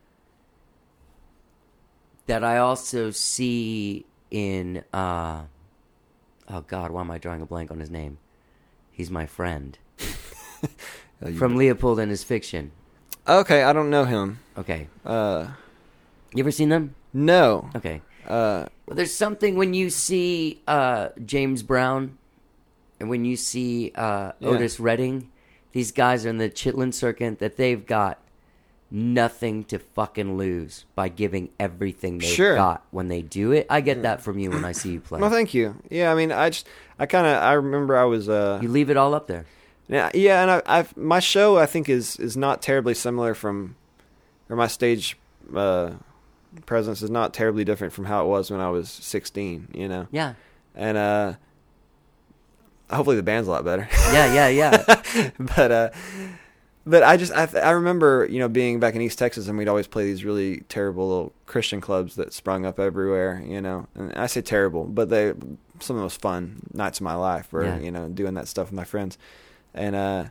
that I also see in, uh, oh God, why am I drawing a blank on his name? He's my friend. From Leopold and His Fiction.
Okay, I don't know him.
Okay.
Uh,
You ever seen them?
no.
Okay.
Uh,
Well, there's something when you see uh, James Brown and when you see uh,
Yeah.
Otis Redding, these guys are in the Chitlin circuit that they've got nothing to fucking lose by giving everything they've
Sure.
got when they do it. I get that from you when I see you play.
well, thank you. Yeah, I mean, I just, I kind of, I remember I was, uh,
You leave it all up there.
yeah, yeah, and I, I've, my show I think is is not terribly similar from, or my stage, uh, presence is not terribly different from how it was when I was sixteen. You know.
Yeah.
And uh, hopefully the band's a lot better.
Yeah, yeah, yeah.
but uh, but I just I, I remember you know being back in East Texas, and we'd always play these really terrible little Christian clubs that sprung up everywhere. You know, and I say terrible, but they some of the most fun nights of my life were
Yeah.
you know doing that stuff with my friends, and uh,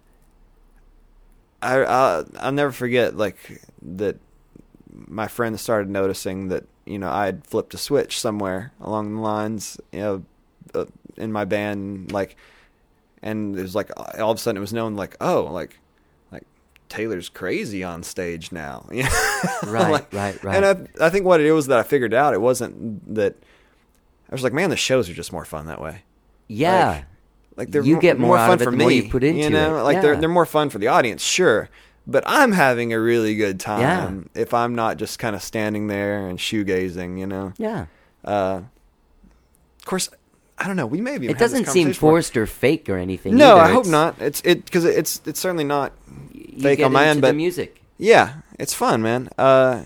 I I'll, I'll never forget like that. My friends started noticing that you know I had flipped a switch somewhere along the lines, you know, uh, in my band, like, and it was like all of a sudden it was known like, oh, like, like Taylor's crazy on stage now, you know?
Right,
like,
right, right.
And I, I think what it was that I figured out, it wasn't that I was like, man, the shows are just more fun that way.
Yeah.
Like, like they're
You
mo-
get more out
fun
of it
for
the
me.
more you put into
you know,
it.
like
Yeah.
they're they're more fun for the audience, sure. But I'm having a really good time if I'm not just kind of standing there and shoegazing, you know.
Yeah.
Uh, of course, I don't know. We may have even
It
had this
doesn't seem
conversation before.
forced or fake or anything.
No,
either.
I hope
It's-
not. It's it because it's it's certainly not
You
fake
get
on my
into
end,
the
but
music.
yeah, it's fun, man. Uh,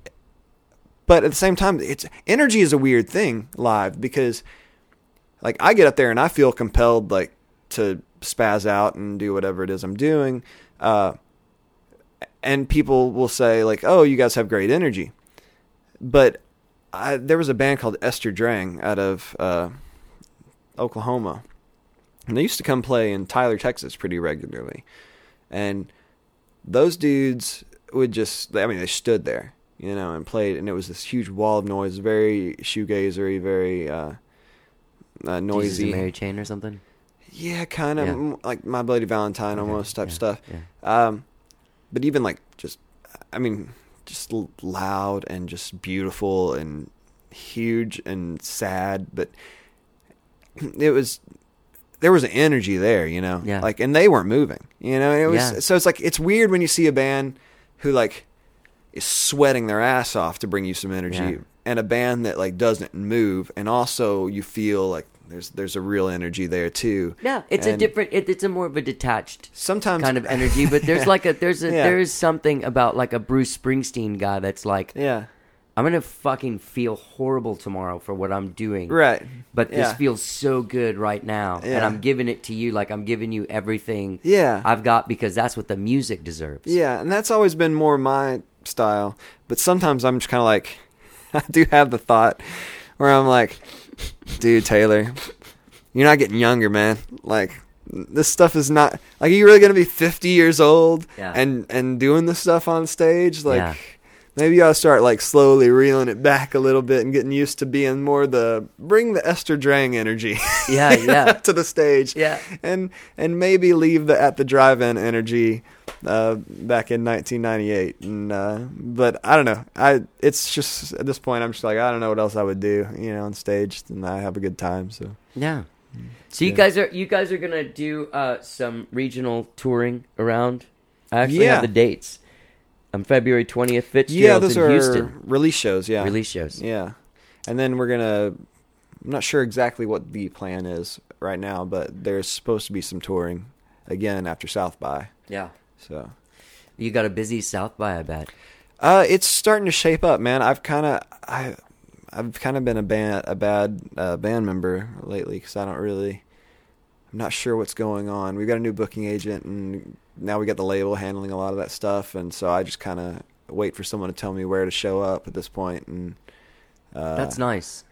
but at the same time, it's energy is a weird thing live because, like, I get up there and I feel compelled like to spaz out and do whatever it is I'm doing, uh, and people will say like, "Oh, you guys have great energy," but I, there was a band called Esther Drang out of uh, Oklahoma, and they used to come play in Tyler, Texas, pretty regularly, and those dudes would just, I mean, they stood there, you know, and played, and it was this huge wall of noise, very shoegazery, very uh, uh,
Jesus
noisy.
and Mary Chain or something.
Yeah, kind of
Yeah.
like My Bloody Valentine
Okay,
almost type
yeah,
stuff.
yeah.
Um, but even like just, I mean, just l- loud and just beautiful and huge and sad, but it was, there was an energy there, you know,
Yeah.
like, and they weren't moving, you know, and it was,
Yeah.
so it's like, it's weird when you see a band who like is sweating their ass off to bring you some energy
Yeah.
and a band that like doesn't move. And also you feel like there's, there's a real energy there too.
Yeah, it's a
And
different. It, it's a more of a detached
sometimes
kind of energy, but there's like a there's a
Yeah.
there is something about like a Bruce Springsteen guy that's like,
yeah,
I'm gonna fucking feel horrible tomorrow for what I'm doing,
right.
But this
Yeah.
feels so good right now, and
Yeah.
I'm giving it to you like I'm giving you everything
Yeah.
I've got because that's what the music deserves.
Yeah, and that's always been more my style. But sometimes I'm just kind of like, I do have the thought where I'm like, dude, Taylor, you're not getting younger, man. Like, this stuff is not, like, are you really going to be fifty years old
Yeah.
and, and doing this stuff on stage? Like,
Yeah.
maybe you ought to start, like, slowly reeling it back a little bit and getting used to being more the, bring the Esther Drang energy.
Yeah, yeah.
to the stage.
Yeah.
And and maybe leave the at the drive-in energy uh, back in nineteen ninety-eight. And uh, but I don't know. I it's just at this point I'm just like I don't know what else I would do, you know, on stage, and I have a good time. So
Yeah. So you
Yeah.
guys are you guys are gonna do uh, some regional touring around. I actually
Yeah.
have the dates. On February twentieth,
yeah,
Fitzgerald's
those
in
are
Houston.
release shows. Yeah,
Release shows.
Yeah, and then we're gonna. I'm not sure exactly what the plan is right now, but there's supposed to be some touring again after South by.
Yeah.
So.
You got a busy South by, I bet.
Uh, it's starting to shape up, man. I've kind of, I, I've kind of been a band, a bad uh, band member lately because I don't really, I'm not sure what's going on. We've got a new booking agent, and now we got the label handling a lot of that stuff, and so I just kind of wait for someone to tell me where to show up at this point, and uh,
That's nice.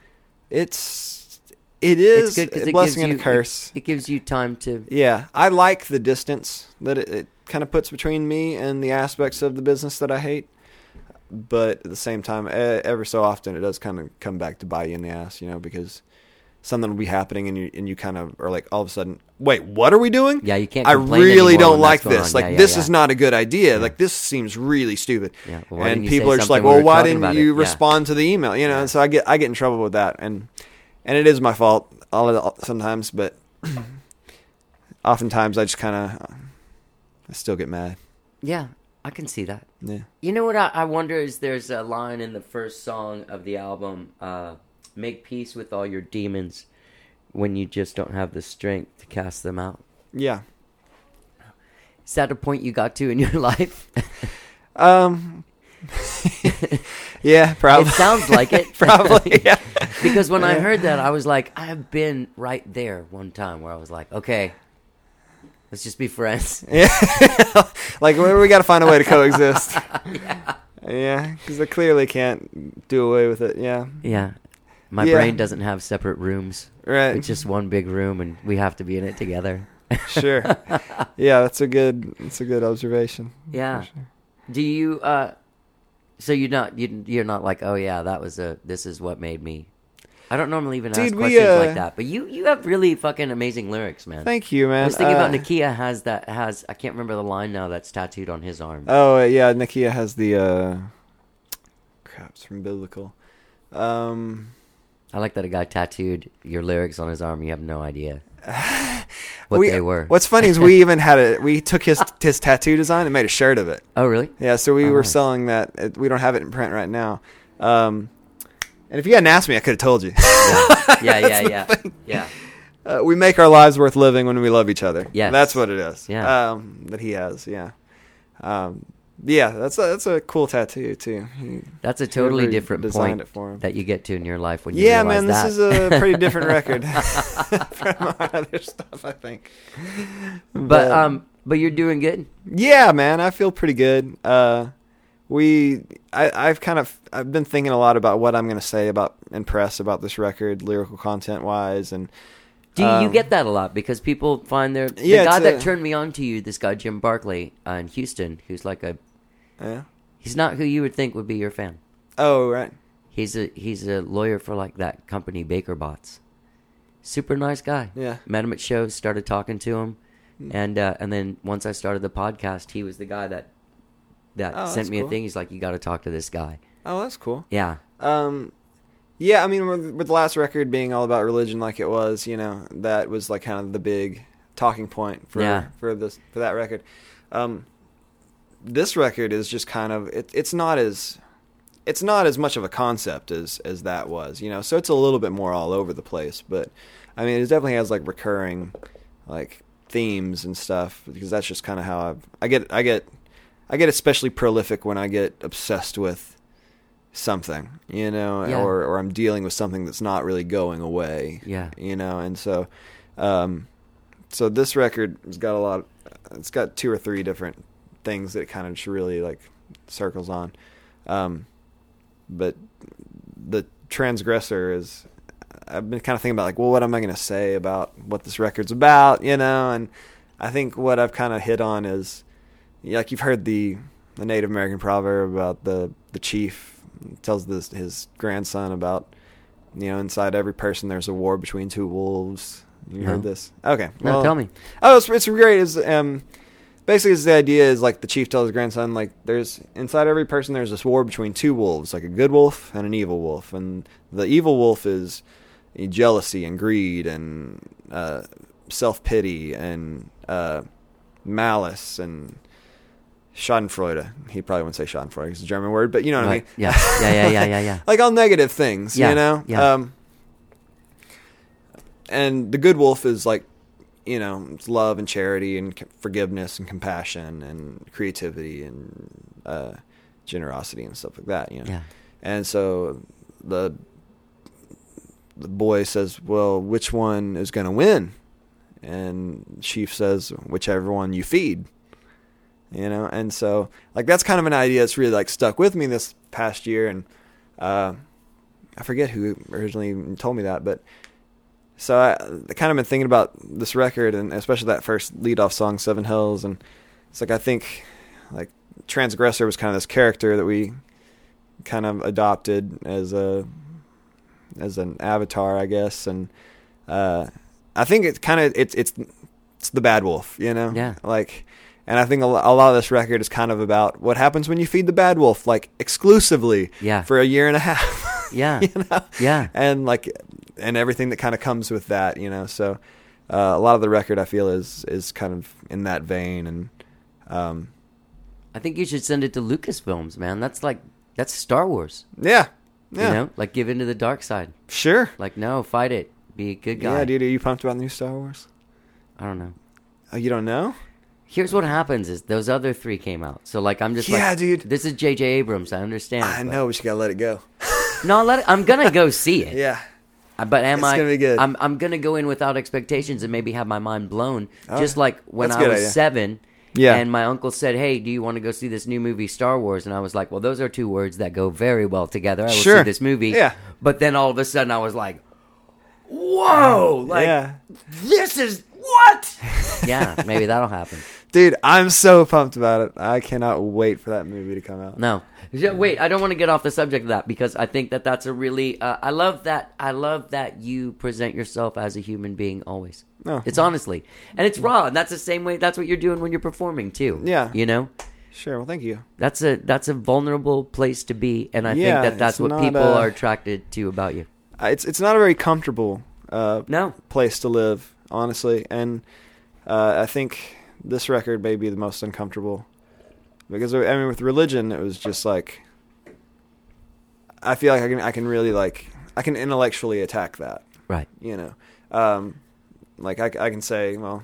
It's, it is
It's good because
a
it
blessing
gives
and
you
a curse.
It, it gives you time to.
Yeah, I like the distance that it, it kind of puts between me and the aspects of the business that I hate. But at the same time, e- ever so often, it does kind of come back to bite you in the ass, you know, because something will be happening and you and you kind of are like, all of a sudden, wait, what are we doing?
Yeah, you can't
I
complain
really
anymore
don't
when
like
that's going
this.
on.
Like,
Yeah, yeah,
this
yeah.
is not a good idea. Like, this seems really stupid.
Yeah, well, why
and
didn't you
people
say
are just like,
something when we
well,
were
why
talking
didn't
about
you
it? Yeah.
respond to the email? You know,
Yeah.
and so I get I get in trouble with that, and and it is my fault all sometimes, but oftentimes I just kind of I still get mad.
Yeah, I can see that.
Yeah.
You know what I, I wonder is there's a line in the first song of the album, uh, make peace with all your demons when you just don't have the strength to cast them out.
Yeah.
Is that a point you got to in your life?
Um. yeah, probably.
It sounds like it.
Probably. Yeah.
Because when I
Yeah.
heard that, I was like, I have been right there one time where I was like, okay, Let's just be friends.
Yeah, like we, we got to find a way to coexist. yeah, yeah, because I clearly can't do away with it. Yeah,
Yeah. My
Yeah.
brain doesn't have separate rooms.
right.
It's just one big room, and we have to be in it together.
Sure. Yeah, that's a good. That's a good observation.
Yeah.
For sure.
Do you? uh So you're not you you're not like, oh yeah, that was a this is what made me. I don't normally even ask
Dude, we,
questions
uh,
like that, but you you have really fucking amazing lyrics, man.
Thank you, man.
I was thinking
Uh,
about Nakia has that has I can't remember the line now that's tattooed on his arm.
Oh yeah, Nakia has the. uh Crap, it's from Biblical. Um.
I like that a guy tattooed your lyrics on his arm. You have no idea what
we,
they were.
What's funny is we even had a. We took his his tattoo design and made a shirt of it.
Oh really?
Yeah, so we
Oh,
were
nice.
selling that. It- We don't have it in print right now. Um, and if you hadn't asked me, I could have told you.
Yeah, yeah,
That's the
yeah,
thing.
yeah.
Uh, we make our lives worth living when we love each other.
Yes.
That's what it is.
Yeah.
Um, that he has. Yeah. Um, yeah, that's a, that's a cool tattoo too. He,
That's a totally
whoever
different
designed
point
it for him.
that you get to in your life when you
Yeah,
realize
man, this
that.
is a pretty different record from our other stuff, I think.
but um, but you're doing good.
Yeah, man, I feel pretty good. Uh, we, I, I've kind of, I've been thinking a lot about what I'm going to say about and press about this record, lyrical content wise, and
Do you, you
um,
get that a lot because people find their the
Yeah,
guy
it's
that
a-
turned me on to you, this guy Jim Barkley uh, in Houston, who's like a
Yeah.
he's not who you would think would be your fan.
Oh, right.
He's a he's a lawyer for like that company Baker Bots. Super nice guy.
Yeah.
Met him at shows, started talking to him, and uh, and then once I started the podcast, he was the guy that that
Oh,
sent
that's
me
cool.
a thing. He's like, you got to talk to this guy.
Oh, that's cool.
Yeah.
Um, yeah, I mean, with, with the last record being all about religion, like it was, you know, that was like kind of the big talking point for
Yeah.
for this for that record. Um, this record is just kind of it, it's not as it's not as much of a concept as as that was, you know. So it's a little bit more all over the place, but I mean, it definitely has like recurring like themes and stuff because that's just kind of how I've, I get I get I get especially prolific when I get obsessed with something, you know,
Yeah.
or or I'm dealing with something that's not really going away.
Yeah.
You know, and so um so this record has got a lot it's got two or three different things that it kind of just really like circles on. Um but the Transgressor is I've been kind of thinking about like, well, what am I going to say about what this record's about, you know? And I think what I've kind of hit on is like you've heard the the Native American proverb about the the chief tells this his grandson about, you know, inside every person there's a war between two wolves. You
No.
heard this? Okay.
No,
well-
tell me.
Oh, it's, it's great. Is um, basically it's the idea is like the chief tells his grandson like there's inside every person there's this war between two wolves, like a good wolf and an evil wolf, and the evil wolf is jealousy and greed and uh, self pity and uh, malice and Schadenfreude. He probably wouldn't say Schadenfreude. It's a German word, but you know what
Right.
I mean.
Yeah. Yeah. Yeah. Yeah. Yeah. Yeah.
Like all negative things,
Yeah,
you know?
yeah.
Um, and the good wolf is like, you know, it's love and charity and c- forgiveness and compassion and creativity and uh, generosity and stuff like that, you know?
Yeah.
And so the the boy says, well, which one is going to win? And Chief says, whichever one you feed. You know, and so like that's kind of an idea that's really like stuck with me this past year, and uh, I forget who originally told me that, but so I, I kind of been thinking about this record and especially that first lead-off song, Seven Hills, and it's like I think like Transgressor was kind of this character that we kind of adopted as a as an avatar, I guess, and uh, I think it's kind of it's it's it's the bad wolf, you know,
Yeah.
like. And I think a lo- a lot of this record is kind of about what happens when you feed the bad wolf, like exclusively
Yeah.
for a year and a half.
Yeah.
you know?
Yeah.
And like, and everything that kind of comes with that, you know. So uh, a lot of the record I feel is is kind of in that vein. And um,
I think you should send it to Lucasfilms, man. That's like that's Star Wars.
yeah, yeah,
You know, like give into the dark side.
sure.
Like no, fight it. Be a good guy.
Yeah, dude, are you pumped about the new Star Wars?
I don't know.
Oh, you don't know?
Here's what happens: is those other three came out. So like I'm just
Yeah,
like,
dude.
This is J J Abrams. I understand.
I
but-
know, but you gotta let it go.
No, let it, I'm gonna go see it.
Yeah,
Uh, But am
It's
I?
gonna be good.
I'm I'm gonna go in without expectations and maybe have my mind blown,
Oh,
just like when
that's
I
a good
was
idea.
seven.
Yeah.
And my uncle said, "Hey, do you want to go see this new movie, Star Wars?" And I was like, "Well, those are two words that go very well together. I will
Sure.
see this movie."
Yeah.
But then all of a sudden, I was like, "Whoa! Like
yeah.
this is what?" Yeah, maybe that'll happen.
Dude, I'm so pumped about it. I cannot wait for that movie to come out.
No, Yeah, wait. I don't want to get off the subject of that because I think that that's a really. Uh, I love that. I love that you present yourself as a human being always.
No.
It's honestly, and it's raw. And that's the same way. That's what you're doing when you're performing too.
Yeah.
You know,
Sure, well, thank you.
that's a that's a vulnerable place to be, and I
Yeah,
think that that's
it's
what
not,
people
uh,
are attracted to about you.
Uh, It's it's not a very comfortable uh,
No.
place to live, honestly, and uh, I think this record may be the most uncomfortable because I mean, with religion, it was just like I feel like I can I can really like I can intellectually attack that,
Right.
you know, um, like I, I can say, well,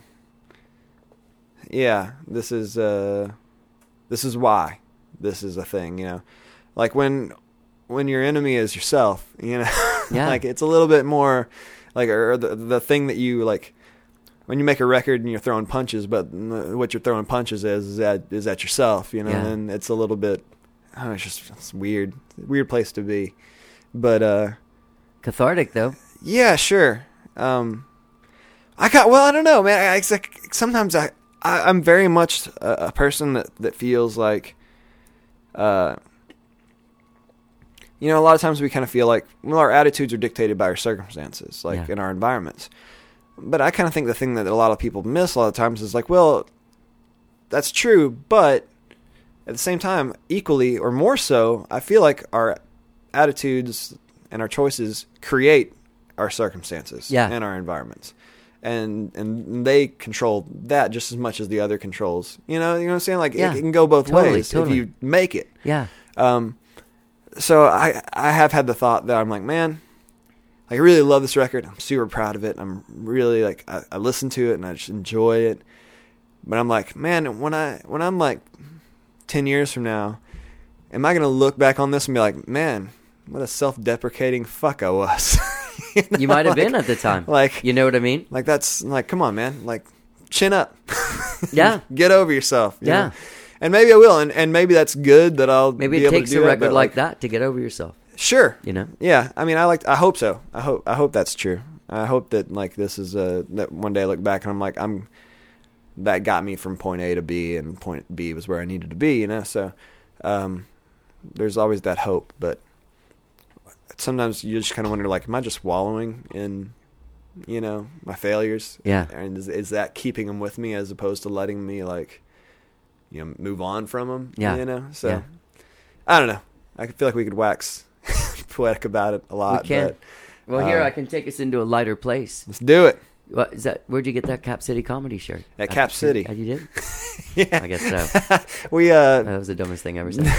yeah, this is uh, this is why this is a thing, you know, like when when your enemy is yourself, you know,
Yeah.
like it's a little bit more like or the the thing that you like when you make a record and you're throwing punches, but what you're throwing punches is is at is at yourself, you know,
Yeah.
and it's a little bit, I don't know, it's just it's weird, weird place to be, but uh,
Cathartic though.
yeah, sure. Um, I got well, I don't know, man. I, I sometimes I, I I'm very much a, a person that that feels like, uh. You know, a lot of times we kind of feel like, well, our attitudes are dictated by our circumstances, like
Yeah.
in our environments. But I kind of think the thing that a lot of people miss a lot of times is like, well, that's true, but at the same time, equally or more so, I feel like our attitudes and our choices create our circumstances
Yeah.
and our environments. And and they control that just as much as the other controls. You know, you know what I'm saying? Like
Yeah.
it, it can go both
Totally,
ways
totally.
if you make it.
Yeah.
Um, so I I have had the thought that I'm like, man, I really love this record. I'm super proud of it. I'm really like I, I listen to it and I just enjoy it. But I'm like, man, when I when I'm like ten years from now, am I gonna look back on this and be like, man, what a self-deprecating fuck I was? you know,
You might have
like-
been at the time.
like
You know what I mean?
like that's like, come on, man, like chin up.
Yeah.
Get over yourself. you
Yeah.
know? And maybe I will, and, and maybe that's good that I'll
Maybe
be
it
able
takes
to do
a
that,
record
but,
like that to get over yourself.
Sure.
You know?
Yeah, I mean, I like. I hope so. I hope. I hope that's true. I hope that like this is uh that one day I look back and I'm like I'm that got me from point A to B and point B was where I needed to be. You know, so um, there's always that hope, but sometimes you just kind of wonder like, am I just wallowing in, you know, my failures?
Yeah.
And is, is that keeping them with me as opposed to letting me like, you know, move on from them?
Yeah.
You know, so
Yeah.
I don't know. I feel like we could wax poetic about it a lot.
We can.
But
Well, here
uh,
I can take us into a lighter place.
let's do it.
What is that? Where'd you get that Cap City comedy shirt?
At Cap City.
Oh, you did?
Yeah.
I guess so.
we uh
That was the dumbest thing I ever said.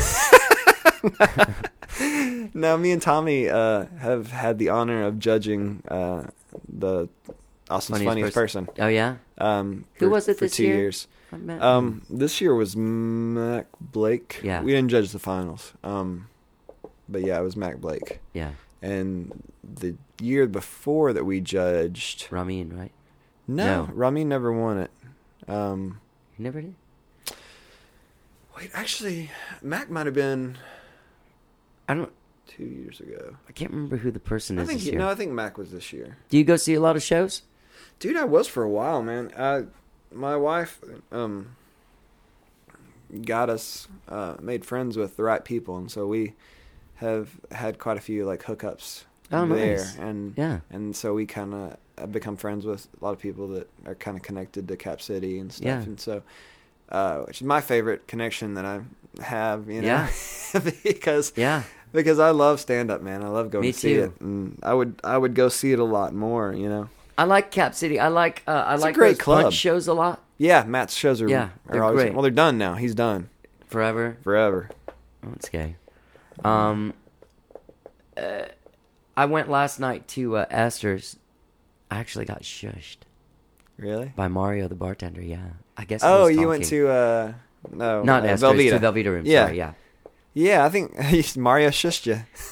now me and Tommy uh have had the honor of judging uh the Austin's
Funniest
funniest, person.
Oh yeah.
Um
Who
for-
was it
for
this
two
year?
years.
I met
Um this year was Mac Blake.
Yeah.
We didn't judge the finals. Um but yeah, it was Mac Blake.
Yeah.
And the year before that we judged
Ramin, right?
No,
No.
Ramin never won it. Um
You never did.
Wait, actually Mac might have been
I don't.
two years ago.
I can't remember who the person
I
is
think
this
he-
year.
no, I think Mac was this year.
Do you go see a lot of shows?
Dude, I was for a while, man. Uh, my wife um, got us uh, made friends with the right people, and so we have had quite a few like hookups
Oh,
there,
nice.
and
Yeah.
and so we kind of have become friends with a lot of people that are kind of connected to Cap City and stuff,
Yeah.
and so uh, which is my favorite connection that I have, you know,
Yeah.
because
Yeah.
because I love stand up, man. I love going
Me
to see
too.
it, and I would I would go see it a lot more, you know.
I like Cap City. I like. Uh, I
It's a
like
great
those
club.
punch shows a lot.
Yeah, Matt's shows are
Yeah,
are
they're
always
great.
well. They're done now. He's done
Forever.
forever.
Oh, it's gay. Um, uh, I went last night to uh, Astor's. I actually got shushed
Really?
by Mario, the bartender. Yeah, I guess. he
Oh,
was
you went
talking.
to uh no
not
uh,
Astor's,
Velveeta.
to Velveeta Room.
Yeah.
Sorry, yeah.
Yeah, I think Mario shushed you.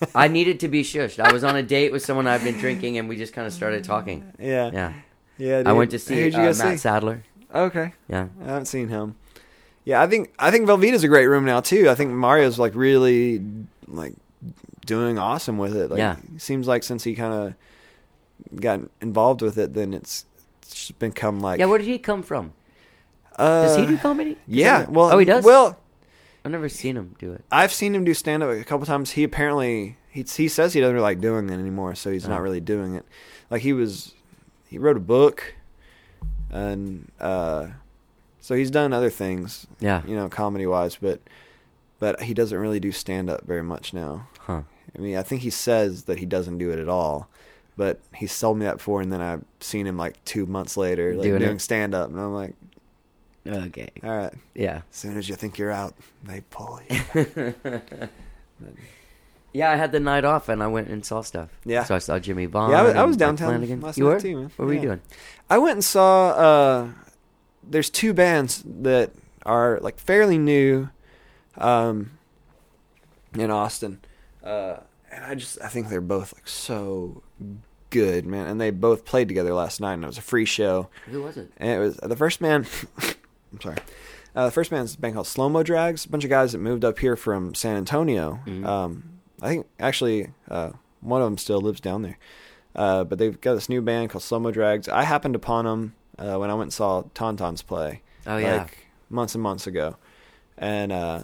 I needed to be shushed. I was on a date with someone I've been drinking, and we just kind of started talking.
Yeah.
Yeah.
Yeah. Dude.
I went to see
Who'd you
uh,
go
Matt
see?
Sadler.
Okay.
Yeah.
I haven't seen him. Yeah, I think I think Velveeta's a great room now too. I think Mario's like really like doing awesome with it. Like,
Yeah.
it seems like since he kind of got involved with it, then it's, it's just become like.
Yeah, where did he come from?
Uh,
Does he do comedy?
Yeah. Well.
Oh, he does?
Well,
I've never seen him do it.
I've seen him do stand up a couple times. He apparently he he says he doesn't really like doing it anymore, so he's
Oh.
not really doing it. Like he was, he wrote a book, and uh, so he's done other things.
Yeah.
You know, comedy wise, but but he doesn't really do stand up very much now.
Huh.
I mean, I think he says that he doesn't do it at all, but he's told me that before, and then I've seen him like two months later, like
Doing
doing
it?
stand up, and I'm like,
Okay.
all right.
Yeah.
As soon as you think you're out, they pull you.
Yeah, I had the night off, and I went and saw stuff.
Yeah.
So I saw Jimmy Vaughn.
Yeah, I was, I
and
was
Mike
downtown
Flanagan.
last
You
night
were?
too, man.
What were you
Yeah.
doing?
I went and saw. Uh, there's two bands that are like fairly new, um, in Austin, uh, and I just I think they're both like so good, man. And they both played together last night, and it was a free show.
Who was it?
And it was the first band. I'm sorry. Uh, the first band's a band called Slow Mo Drags. A bunch of guys that moved up here from San Antonio.
Mhm.
Um, I think actually uh, one of them still lives down there. Uh, but they've got this new band called Slow Mo Drags. I happened upon them uh, when I went and saw Tauntauns play.
Oh, yeah.
Like months and months ago. And uh,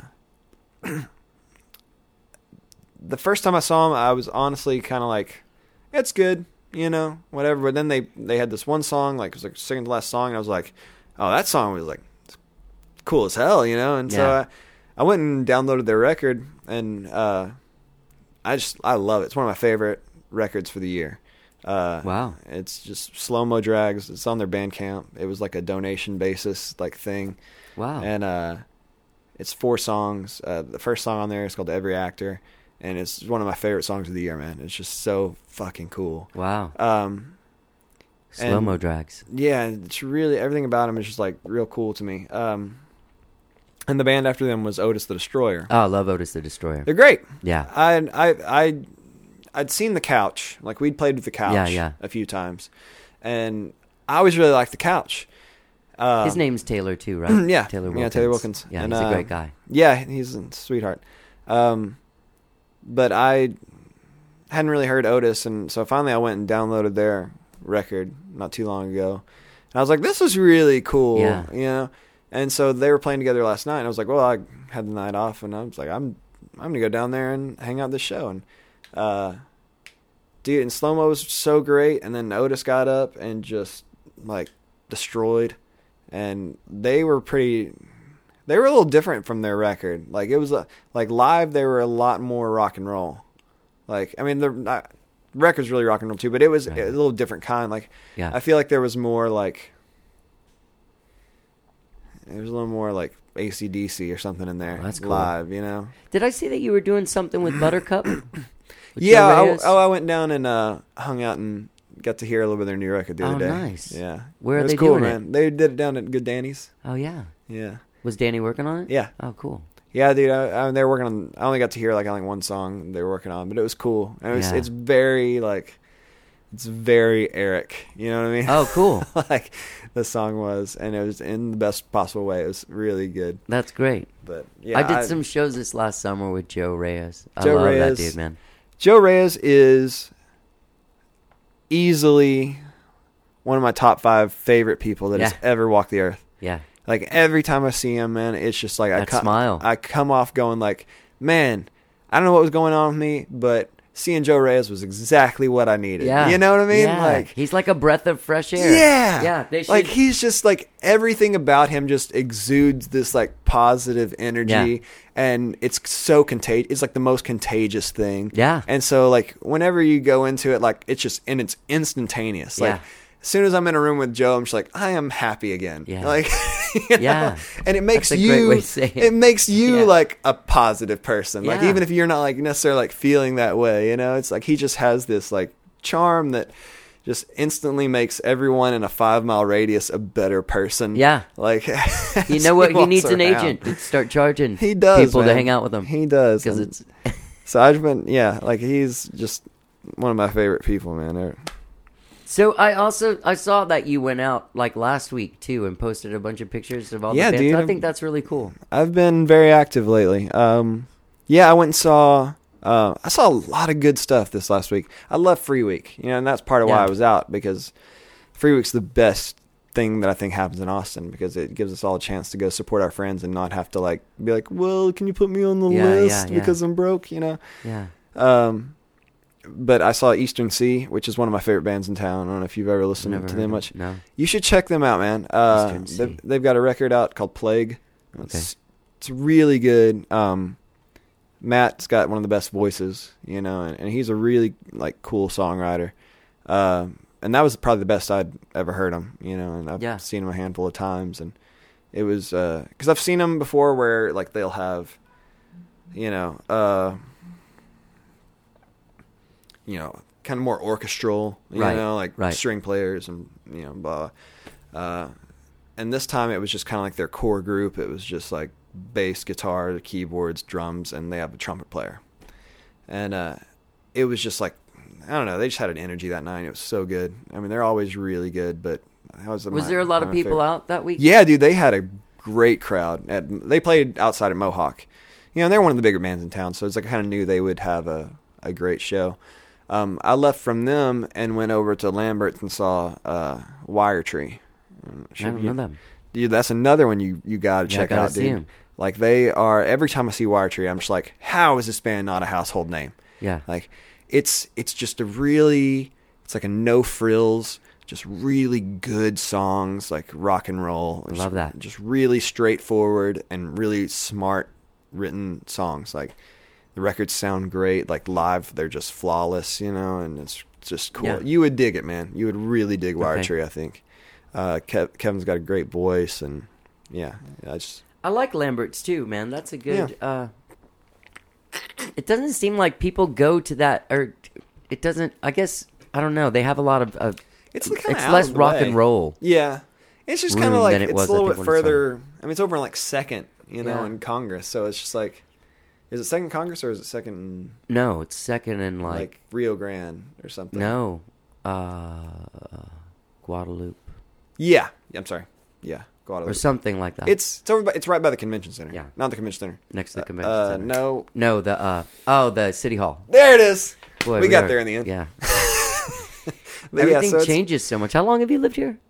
the first time I saw them, I was honestly kind of like, it's good, you know, whatever. But then they, they had this one song, like it was like second to last song, and I was like, oh, that song was like cool as hell, you know? And so
Yeah.
I, I went and downloaded their record, and uh, I just, I love it. It's one of my favorite records for the year. Uh,
Wow.
It's just Slow Mo Drags. It's on their Bandcamp. It was like a donation basis like thing.
Wow.
And uh, it's four songs. Uh, the first song on there is called Every Actor, and it's one of my favorite songs of the year, man. It's just so fucking cool.
Wow.
Um,
Slow mo
and-
drags.
yeah, it's really, everything about them is just like real cool to me. Um, and the band after them was Otis the Destroyer.
Oh, I love Otis the Destroyer.
They're great.
Yeah.
I I I I'd seen the Couch. Like we'd played with the Couch
Yeah, yeah.
a few times, and I always really liked the Couch. Uh,
His name's Taylor, too, right?
yeah,
Taylor
yeah,
Wilkins.
Taylor Wilkins.
Yeah,
And,
he's a
uh,
great guy.
Yeah, he's a sweetheart. Um, but I hadn't really heard Otis, and so finally I went and downloaded their record not too long ago. And I was like, this is really cool,
Yeah.
you know? And so they were playing together last night, and I was like, well, I had the night off, and I was like, I'm I'm going to go down there and hang out at this show. And, uh, dude, and Slow Mo was so great, and then Otis got up and just, like, destroyed. And they were pretty... They were a little different from their record. Like, it was, a, like, live, they were a lot more rock and roll. Like, I mean, the uh, record's really rock and roll, too, but it was
Right.
a little different kind. Like,
Yeah.
I feel like there was more, like... There was a little more, like, A C D C or something in there.
Oh, that's cool.
Live, you know?
Did I see that you were doing something with Buttercup? With
Yeah,
Joe
I,
Reyes?
oh, I went down and uh, hung out and got to hear a little bit of their new record the
Oh,
other day.
nice.
Yeah.
Where are
it was
they
cool,
doing it?
man. They did it down at Good Danny's.
Oh, yeah.
Yeah.
Was Danny working on it?
Yeah.
Oh, cool.
Yeah, dude. I, I, they were working on. I only got to hear like only one song they were working on, but it was cool. And it was,
Yeah.
It's very like, it's very Eric. You know what I mean?
Oh, cool.
Like the song was, and it was in the best possible way. It was really good.
That's great.
But yeah,
I did some shows this last summer with Joe Reyes. I
Joe
love that
Reyes.
dude, man.
Joe Reyes is easily one of my top five favorite people that has
Yeah.
ever walked the earth.
Yeah.
Like every time I see him, man, it's just like I
That
come,
smile.
I come off going like, man, I don't know what was going on with me, but seeing Joe Reyes was exactly what I needed.
Yeah.
You know what I mean?
Yeah.
Like,
he's like a breath of fresh air.
yeah,
Yeah. They should.
like he's just like everything about him just exudes this like positive energy,
Yeah.
and it's so contagious. It's like the most contagious thing.
Yeah.
And so like whenever you go into it, like it's just and it's instantaneous. Like
Yeah.
as soon as I'm in a room with Joe, I'm just like, I am happy again.
Yeah.
Like, you know?
Yeah.
And it makes
That's a
you,
great way to say it.
it makes you
Yeah.
like a positive person. Like
Yeah.
even if you're not like necessarily like feeling that way, you know, it's like he just has this like charm that just instantly makes everyone in a five mile radius a better person.
Yeah.
Like,
You know what? He
walks
needs an
around.
agent to start charging
He does,
people to
man.
hang out with him.
He does.
Because
And
it's
So I've been, yeah, like he's just one of my favorite people, man. They're,
So I also I saw that you went out like last week too and posted a bunch of pictures of all
Yeah,
the bands.
dude,
I
I'm-
think that's really cool.
I've been very active lately. Um, yeah, I went and saw. Uh, I saw a lot of good stuff this last week. I love Free Week, you know, and that's part of why
Yeah.
I was out, because Free Week's the best thing that I think happens in Austin, because it gives us all a chance to go support our friends and not have to like be like, well, can you put me on the
Yeah,
list
yeah, yeah.
because I'm broke, you know.
Yeah.
Um, but I saw Eastern Sea, which is one of my favorite bands in town. I don't know if you've ever listened
Never
to
heard
them
of
much.
it, no.
You should check them out, man. Uh,
Eastern Sea.
they've, they've got a record out called Plague. It's, it's really good. Um, Matt's got one of the best voices, you know, and, and he's a really like cool songwriter. Uh, and that was probably the best I'd ever heard him, you know, and I've
Yeah.
seen him a handful of times, and it was, uh, cause I've seen them before where like they'll have, you know, uh, you know, kind of more orchestral, you
Right,
know, like
right.
string players and, you know, blah. Uh, and this time it was just kind of like their core group. It was just like bass, guitar, keyboards, drums, and they have a trumpet player. And uh, it was just like, I don't know, they just had an energy that night. It was so good. I mean, they're always really good, but that was
Was
my-
there a lot
one
of
my
people
favorite.
out that week?
Yeah, dude, they had a great crowd. At, they played outside at Mohawk. You know, they're one of the bigger bands in town, so it's like I kind of knew they would have a, a great show. Um, I left from them and went over to Lambert's and saw uh, Wire Tree.
I don't know them.
Dude, that's another one you, you got to
Yeah,
check
gotta
out,
see
dude.
'em.
Like, they are, every time I see Wire Tree, I'm just like, how is this band not a household name?
Yeah.
Like, it's it's just a really, it's like a no frills, just really good songs, like rock and roll.
I love that.
Just really straightforward and really smart written songs. Like, the records sound great. Like, live, they're just flawless, you know, and it's just cool.
Yeah.
You would dig it, man. You would really dig Wire
Okay.
Tree, I think. Uh, Kev, Kevin's got a great voice, and yeah, I just
I like Lambert's too, man. That's a good. Uh, it doesn't seem like people go to that, or it doesn't. I guess I don't know. They have a lot of. Uh,
it's kinda
it's
out
less
of the
rock
way.
and roll.
Yeah, it's just
room
kind of like
than it
it's
was,
a
I
little
think,
bit
when it started.
further. I mean, it's over in like Second, you know,
Yeah.
in Congress. So it's just like, is it Second Congress or is it Second in,
No, it's second in like,
like, Rio Grande or something?
no, uh, Guadalupe
Yeah, I'm sorry. Yeah,
or
Guadalupe.
something like that.
It's it's over. By, it's right by the convention center.
Yeah.
not the convention center.
next to the
Uh,
convention
uh,
center.
No,
No, the uh oh the city hall.
there it is.
Boy,
we got
are-
there in the end.
Yeah,
But yeah,
everything
so it's-
changes so much. How long have you lived here?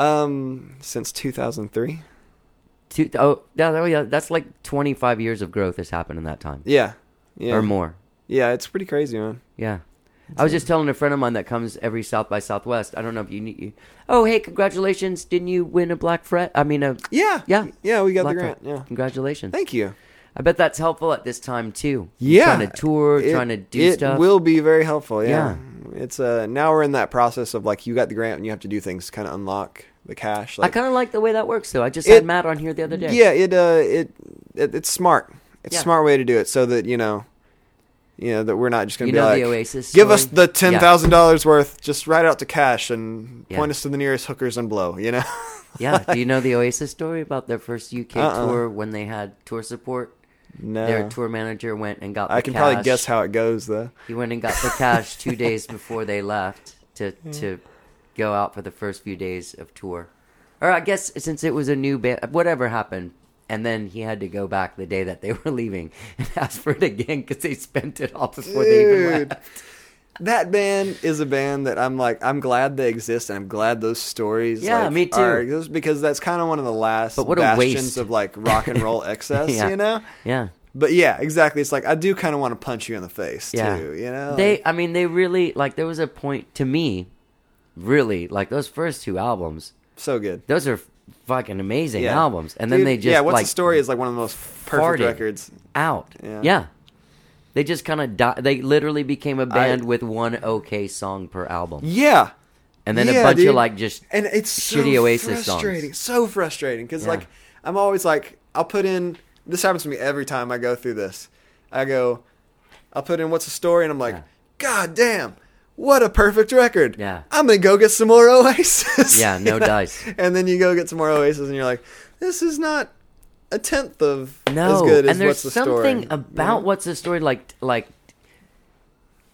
Um, since two thousand three.
Two, oh, yeah, oh, yeah, that's like twenty-five years of growth has happened in that time,
Yeah, yeah,
or more.
Yeah, it's pretty crazy, man.
Yeah. I was just telling a friend of mine that comes every South by Southwest. I don't know if you need you. Oh, hey, congratulations! Didn't you win a Black Fret? I mean, a
Yeah,
yeah,
yeah. We got
Black
the grant.
Fret.
Yeah,
Congratulations!
thank you.
I bet that's helpful at this time too.
Yeah,
trying to tour,
It-
trying to do
it
stuff.
will be very helpful. Yeah.
Yeah.
It's uh now we're in that process of like you got the grant and you have to do things to kind of unlock the cash.
I
Like,
kind of like the way that works, though. I just
It-
had Matt on here the other day.
yeah, it uh it, it it's smart. It's
Yeah.
a smart way to do it so that you know, you know that we're not just gonna
You
be
know
like
the Oasis
give us
story?
the ten thousand dollars worth, just write out to cash and
Yeah.
point us to the nearest hookers and blow. You know.
Yeah. Do you know the Oasis story about their first U K
Uh-uh.
tour when they had tour support?
No.
Their tour manager went and got.
I
the
can probably
cash.
guess how it goes though.
He went and got the cash two days before they left to to go out for the first few days of tour. Or I guess since it was a new band, whatever happened, and then he had to go back the day that they were leaving and ask for it again because they spent it all before they even
Dude.
left.
That band is a band that I'm like, I'm glad they exist, and I'm glad those stories.
Yeah,
like,
me too.
Are, exist because that's kind of one of the last
But what a
bastions
waste.
of like rock and roll excess,
Yeah.
you know.
Yeah.
But yeah, exactly. It's like I do kind of want to punch you in the face
Yeah.
too, you know.
They,
Like,
I mean, they really, like, there was a point to me, really, like, those first two albums,
so good.
those are fucking amazing
Yeah.
albums. And then
Dude,
they just,
yeah. What's
like,
the story is like one of the most perfect
farted.
records.
out.
Yeah.
Yeah. They just kind of died. They literally became a band
I-
with one okay song per album.
Yeah.
And then a
Yeah,
bunch
dude.
of, like, just
And it's so
shitty Oasis songs.
frustrating, so frustrating because
Yeah.
like I'm always like I'll put in. This happens to me every time I go through this. I go, I'll put in what's the story, and I'm like,
Yeah.
God damn, what a perfect record.
Yeah.
I'm gonna go get some more Oasis.
Yeah, no
You know?
dice.
And then you go get some more Oasis, and you're like, this is not a tenth of
no.
as good as
and there's
what's the story.
something
You
about
know?
What's the Story, like, like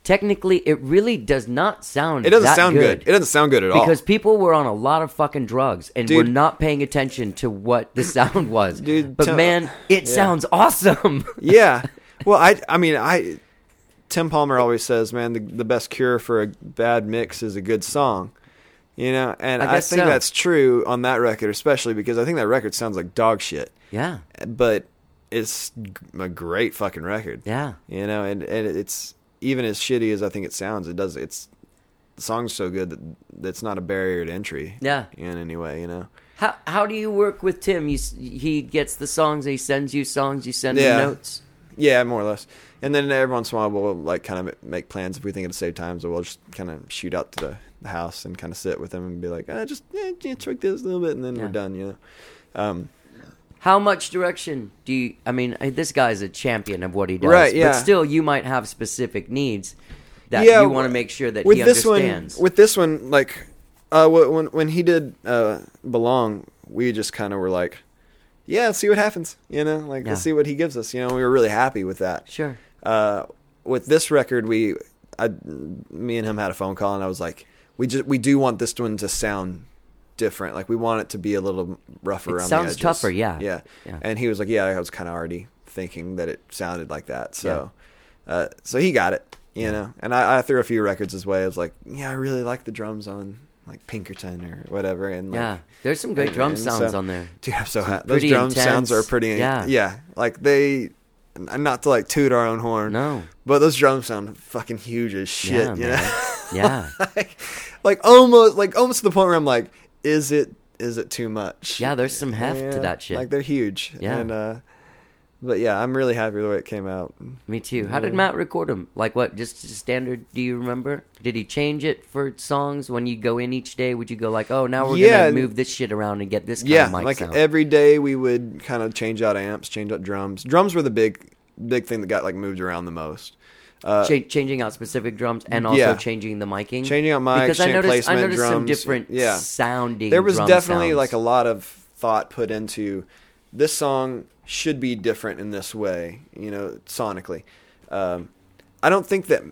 technically, it really does not sound
It doesn't
that
sound good.
good.
It doesn't sound good at all.
Because people were on a lot of fucking drugs and
Dude.
were not paying attention to what the sound was.
Dude,
but
tell-
man, it
yeah.
sounds awesome.
Yeah. Well, I I mean, I Tim Palmer always says, man, the, the best cure for a bad mix is a good song. You know, and
I
I,
guess
think
so.
that's true on that record, especially because I think that record sounds like dog shit.
Yeah.
But it's g- a great fucking record.
Yeah.
You know, and, and it's even as shitty as I think it sounds, it does it's the song's so good that that's not a barrier to entry.
Yeah.
In any way, you know.
How how do you work with Tim? You, s- he gets the songs, he sends you songs, you send
Yeah.
him notes.
Yeah, more or less. And then every once in a while, we'll like kind of make plans if we think it'll save time. So we'll just kind of shoot out to the, the house and kind of sit with him and be like, ah, just yeah, yeah, tweak this a little bit, and then
Yeah.
we're done. You know. Um,
How much direction do you? I mean, uh, this guy's a champion of what he does,
Right, yeah.
But still, you might have specific needs that
Yeah,
you want to make sure that
with
he
this
understands.
one, with this one, like uh, wh- when when he did uh, Belong, we just kind of were like, yeah, let's see what happens. You know, like
Yeah.
let's see what he gives us. You know, we were really happy with that.
Sure.
Uh, with this record, we, I, me and him had a phone call, and I was like, we just we do want this one to sound different. Like we want it to be a little rougher
It
around
sounds
the edges.
tougher, yeah.
yeah,
Yeah.
And he was like, yeah, I was kind of already thinking that it sounded like that. So, uh, so he got it, you know. And I, I threw a few records his way. I was like, yeah, I really like the drums on like Pinkerton or whatever. And like,
Yeah, there's some great drum
and
sounds
so-
on there.
Dude, I'm so happy. Those
pretty
drum
intense.
sounds are pretty.
Yeah.
yeah. Like they, and not to like toot our own horn.
No.
But those drums sound fucking huge as shit.
Yeah,
you
man.
know?
Yeah.
like, like almost, like almost to the point where I'm like, is it, is it too much?
Yeah, there's some heft to
Yeah,
that shit.
Like they're huge.
Yeah.
And uh, but yeah, I'm really happy with the way it came out.
Me too. How did Matt record them? Like what? Just standard? Do you remember? Did he change it for songs when you go in each day? Would you go like, oh, now we're
Yeah.
gonna move this shit around and get this kind
Yeah,
of mic
like
sound?
every day we would kind of change out amps, change out drums. Drums were the big, big thing that got like moved around the most. Uh,
Cha- changing out specific drums and also
yeah.
changing the miking.
Changing out mics,
because I
change
noticed, I
placement,
noticed some
drums,
different
yeah.
sounding.
there was
drum
definitely
sounds.
like a lot of thought put into this song should be different in this way, you know, sonically. Um, I don't think that,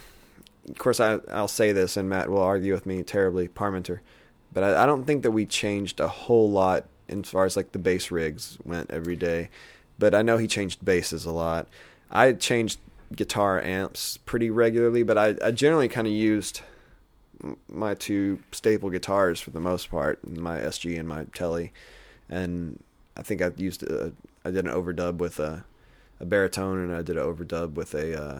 of course, I, I'll say this, and Matt will argue with me terribly, Parmenter, but I, I don't think that we changed a whole lot as far as like the bass rigs went every day. But I know he changed basses a lot. I changed guitar amps pretty regularly, but I, I generally kind of used my two staple guitars for the most part, my S G and my Tele, and I think I used a, I did an overdub with a, a baritone, and I did an overdub with a uh,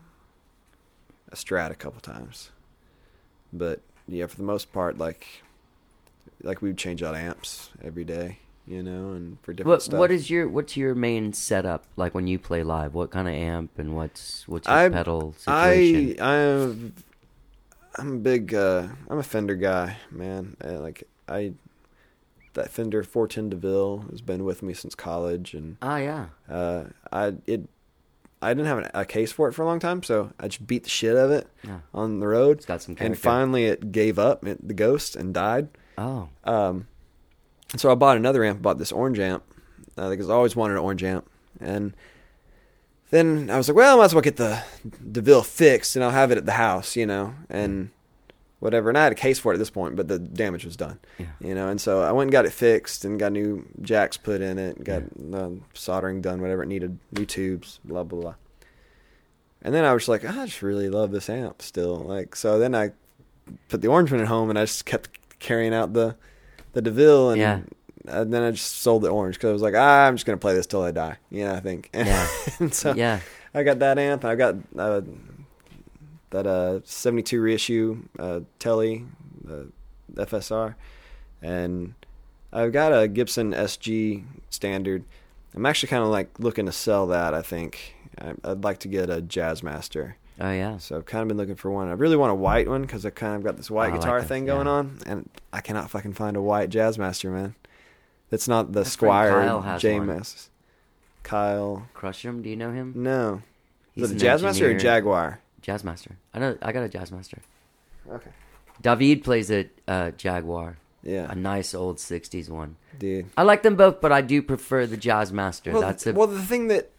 a Strat a couple times. But yeah, for the most part, like like we would change out amps every day, you know, and for different
What
stuff.
what is your what's your main setup like when you play live? What kind of amp and what's what's your
I
pedal
I
situation?
I'm I'm a big uh, I'm a Fender guy, man. Uh, like I that Fender four ten DeVille has been with me since college, and
Ah, yeah.
uh, I it I didn't have an, a case for it for a long time, so I just beat the shit out of it
Yeah.
on the road.
It's got some
and
character.
finally it gave up, it, the ghost, and died.
Oh,
Um, so I bought another amp. Bought this orange amp uh, because I always wanted an orange amp, and then I was like, well, I might as well get the DeVille fixed, and I'll have it at the house, you know, and whatever. And I had a case for it at this point, but the damage was done,
Yeah.
you know. And so I went and got it fixed, and got new jacks put in it, got uh, soldering done, whatever it needed, new tubes, blah blah blah. And then I was like, I just really love this amp still, like. So then I put the orange one at home, and I just kept carrying out the the DeVille, and,
Yeah.
and then I just sold the orange because I was like, ah, I'm just gonna play this till I die, you know. I think,
Yeah.
and so
yeah.
I got that amp, and I got uh, that uh, seventy-two reissue uh, Tele, the F S R, and I've got a Gibson S G standard. I'm actually kind of like looking to sell that. I think I, I'd like to get a Jazzmaster.
Oh, yeah.
So I've kind of been looking for one. I really want a white one because I kind of got this white
I like
guitar
that,
thing going
yeah.
on, and I cannot fucking find a white Jazzmaster, man. That's not the
My friend
Squire
Kyle has
J
one.
Mass. Kyle,
Crusham, do you know him?
no.
He's
Is it
an
a Jazzmaster or a
engineer.
Jaguar?
Jazzmaster. I know. I got a Jazzmaster.
Okay.
David plays a uh, Jaguar,
Yeah,
a nice old sixties one.
dude.
I like them both, but I do prefer the Jazzmaster.
Well,
That's a
well, the thing that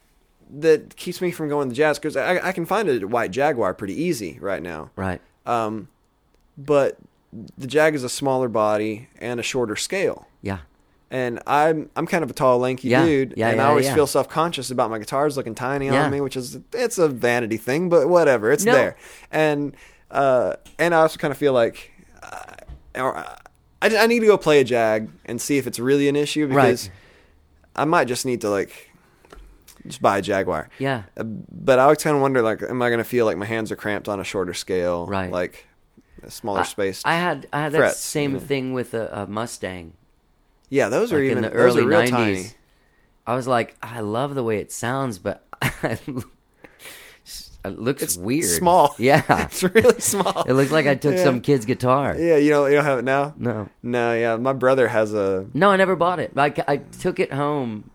that keeps me from going to Jazz because I, I can find a white Jaguar pretty easy right now.
Right.
Um, but the Jag is a smaller body and a shorter scale.
Yeah.
And I'm I'm kind of a tall, lanky
Yeah.
dude,
Yeah,
and
yeah,
I always
yeah.
feel self conscious about my guitars looking tiny
Yeah.
on me, which is it's a vanity thing, but whatever, it's
No.
there. And uh, and I also kind of feel like uh, or, uh, I I need to go play a Jag and see if it's really an issue because
Right.
I might just need to like just buy a Jaguar.
Yeah.
Uh, but I always kind of wonder like, am I going to feel like my hands are cramped on a shorter scale,
Right.
like a smaller
I-
space?
I had I had that
frets,
same
yeah.
thing with a, a Mustang.
Yeah, those are
Like
even
in the
those
early
are real
nineties.
tiny.
I was like, I love the way it sounds, but it looks
It's
weird.
small.
Yeah.
It's really small.
It looks like I took
Yeah.
some kid's guitar.
Yeah, you don't you don't have it now?
No.
No, yeah. My brother has a
No, I never bought it. Like I took it home.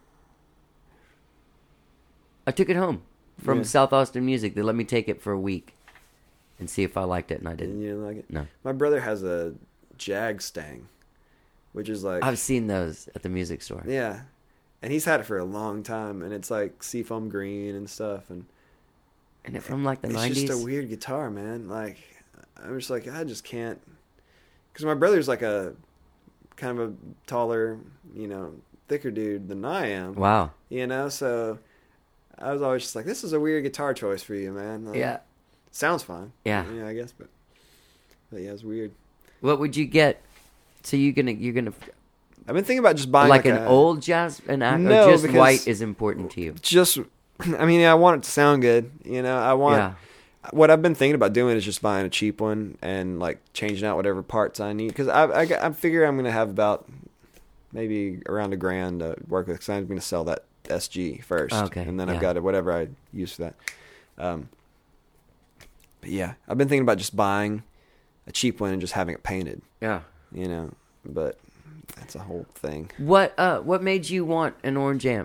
I took it home from
Yeah.
South Austin Music. They let me take it for a week and see if I liked it, and I
and
didn't.
you didn't like it?
No.
My brother has a Jag Stang, which is like
I've seen those at the music store.
yeah. And he's had it for a long time and it's like seafoam green and stuff and
And it from like the
it's
nineties.
just a weird guitar, man. Like I'm just like I just can't cuz my brother's like a kind of a taller, you know, thicker dude than I am.
Wow.
You know, so I was always just like, this is a weird guitar choice for you, man. Like,
Yeah.
sounds fine.
Yeah.
Yeah, I guess, but, but yeah, it's weird.
What would you get? So you gonna you're gonna
I've been thinking about just buying
like,
like,
an
a,
old jazz an act
No,
or just
because-
white is important to you?
Just, I mean, I want it to sound good. You know, I want.
Yeah.
What I've been thinking about doing is just buying a cheap one and like changing out whatever parts I need because I, I I figure I'm gonna have about maybe around a grand to work with because I'm gonna sell that S G first.
Okay,
And then
yeah.
I've got it, whatever I use for that. Um. But yeah, I've been thinking about just buying a cheap one and just having it painted.
Yeah.
You know, but that's a whole thing.
What uh what made you want an orange amp?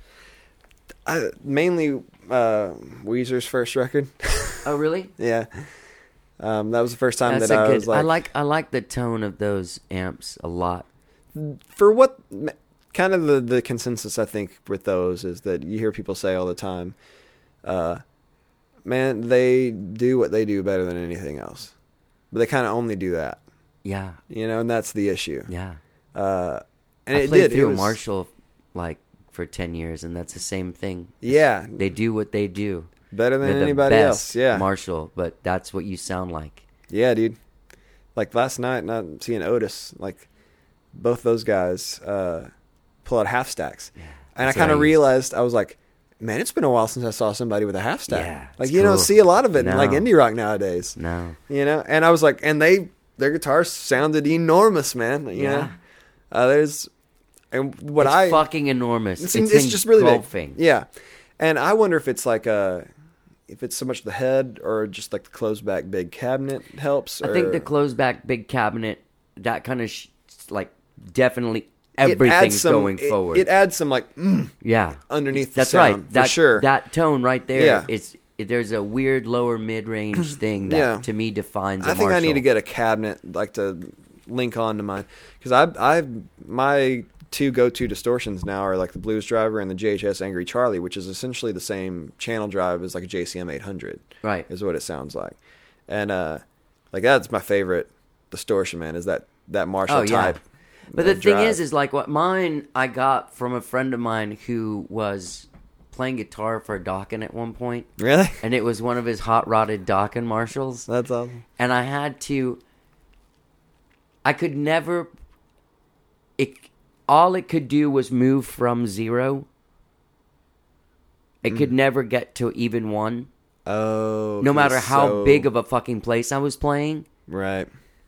I, mainly uh, Weezer's first record.
Oh really?
Yeah, um, that was the first time
That's
that
a
I
good.
was like,
I like I like the tone of those amps a lot.
for what kind of the, the consensus I think with those is that you hear people say all the time, uh, man, they do what they do better than anything else, but they kind of only do that,
Yeah.
you know, and that's the issue.
Yeah.
Uh, and
I
it
played
did.
through
it was,
Marshall like for ten years, and that's the same thing.
Yeah,
They do what they do.
better than
They're the
anybody
best
else. Yeah,
Marshall, but that's what you sound like.
yeah, dude. Like last night, not seeing Otis, like both those guys uh, pull out half stacks, and I
that's
kind
what
of
I used-
realized I was like, man, it's been a while since I saw somebody with a half stack.
Yeah,
like
it's
you don't
cool.
see a lot of it in like
No.
indie rock nowadays.
No.
You know, and I was like, and they their guitars sounded enormous, man. You
Yeah.
know, uh, there's and what
it's
I
fucking enormous.
it's,
It's,
it's just really
engulfing.
big. Yeah, and I wonder if it's like a if it's so much the head or just like the closed back big cabinet helps.
I
or,
think the closed back big cabinet, that kind of sh- like definitely
it adds
everything's
some-
going
it-
forward.
It adds some like mm,
yeah,
underneath the
that's
sound,
right.
for
That,
sure.
That tone right there.
Yeah.
It's there's a weird lower mid range thing that
Yeah.
to me defines. a
I think I need
Marshall.
to get a cabinet like to link on to mine because I I my two go-to distortions now are like the Blues Driver and the J H S Angry Charlie, which is essentially the same channel drive as like a J C M eight hundred.
Right.
Is what it sounds like, and uh, like that's my favorite distortion, man. Is that that Marshall
Oh, yeah.
type?
But the
uh,
thing
drive.
is, is like what mine I got from a friend of mine who was playing guitar for Dawkins at one point,
really,
and it was one of his hot rodded Dawkins Marshalls,
that's awesome.
and I had to. I could never. It all it could do was move from zero. It could
Mm.
never get to even one,
Oh,
no
'cause
matter
it's
how
so-
big of a fucking place I was playing.
right.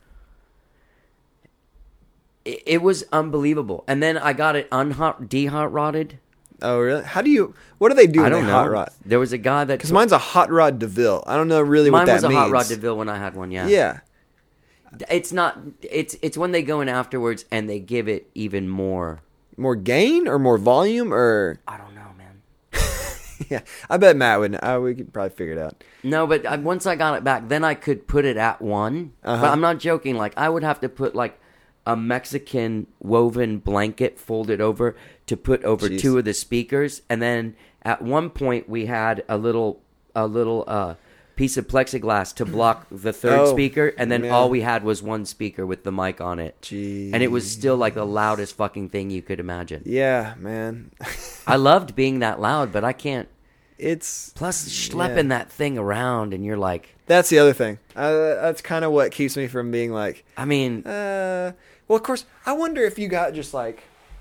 It, it was unbelievable, and then I got it unhot, dehot rodded.
Oh, really? How do you? What do they do?
I
when
don't
they
know.
hot rod?
There was a guy that
Because mine's a hot rod DeVille. I don't know really
mine
what that
was a
means.
hot rod DeVille when I had one. Yeah,
Yeah.
It's not. It's it's when they go in afterwards and they give it even more.
More gain or more volume or
I don't know, man.
yeah. I bet Matt would. Uh, we could probably figure it out.
No, but I, once I got it back, then I could put it at one.
Uh-huh.
But I'm not joking. Like I would have to put like a Mexican woven blanket folded over to put over
Jeez.
two of the speakers, and then at one point we had a little a little uh, piece of plexiglass to block the third
Oh,
speaker, and then
man.
all we had was one speaker with the mic on it.
Jeez.
And it was still like the loudest fucking thing you could imagine.
Yeah, man.
I loved being that loud, but I can't.
It's
Plus, schlepping
yeah.
that thing around, and you're like,
That's the other thing. Uh, that's kind of what keeps me from being like,
I mean,
uh, well, of course, I wonder if you got just like,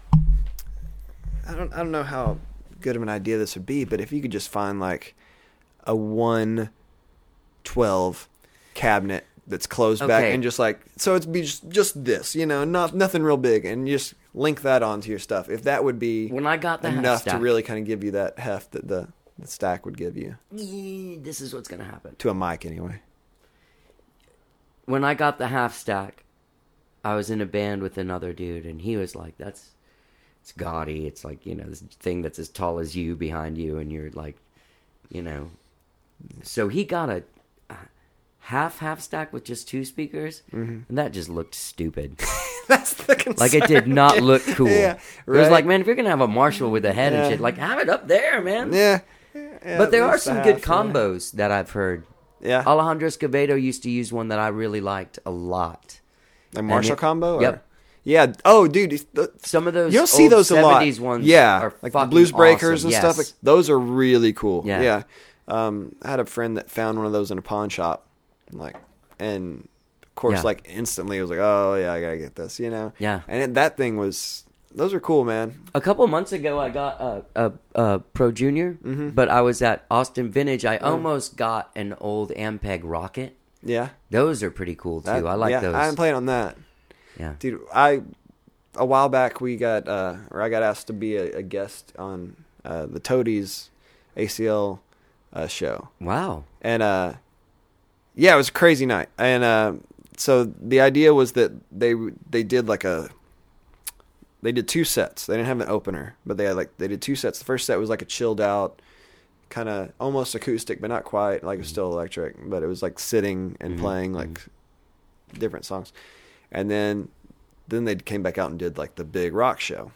I don't, I don't know how good of an idea this would be, but if you could just find like a one twelve cabinet that's closed back
Okay.
and just like, so it's be just, just this, you know, not nothing real big, and you just link that onto your stuff. If that would be
when I got the half
enough to
stack,
really kind of give you that heft that the, the stack would give you
eh, this is what's gonna happen.
to a mic anyway.
When I got the half stack, I was in a band with another dude, and he was like, "That's it's gaudy. It's like, you know, this thing that's as tall as you behind you, and you're like, you know." So he got a, a half half stack with just two speakers,
Mm-hmm.
and that just looked stupid.
That's the concern.
Like, it did not look cool.
Yeah,
It was
right.
like, man, if you're gonna have a Marshall with a head
Yeah.
and shit, like, have it up there, man.
Yeah. Yeah,
But there
at
are
least
some
a
good
half, yeah.
combos that I've heard.
Yeah.
Alejandro Escovedo used to use one that I really liked a lot.
A Marshall
it-
combo? Or?
Yep.
Yeah. Oh, dude. it's the-
Some of those
you don't see
old
those a lot.
seventies ones
yeah.
are
like the
fucking
Blues Breakers
awesome.
and
Yes.
stuff. Like, those are really cool.
Yeah.
Yeah. Um, I had a friend that found one of those in a pawn shop. Like, and of course,
Yeah.
like instantly it was like, oh, yeah, I got to get this, you know?
Yeah.
And it, that thing was, those are cool, man.
A couple months ago, I got a, a, a Pro Junior,
Mm-hmm.
but I was at Austin Vintage.
Mm.
I almost got an old Ampeg Rocket.
Yeah.
Those are pretty cool, too.
That-
I like
yeah,
those.
I haven't played on that.
yeah.
Dude, I a while back we got uh or I got asked to be a, a guest on uh the Toadies A C L uh show.
Wow.
And uh yeah, it was a crazy night. And uh so the idea was that they they did like a they did two sets. They didn't have an opener, but they had like they did two sets. The first set was like a chilled out kind of almost acoustic, but not quite, like it was still electric, but it was like sitting and
Mhm,
playing like different songs. And then then they came back out and did like the big rock show.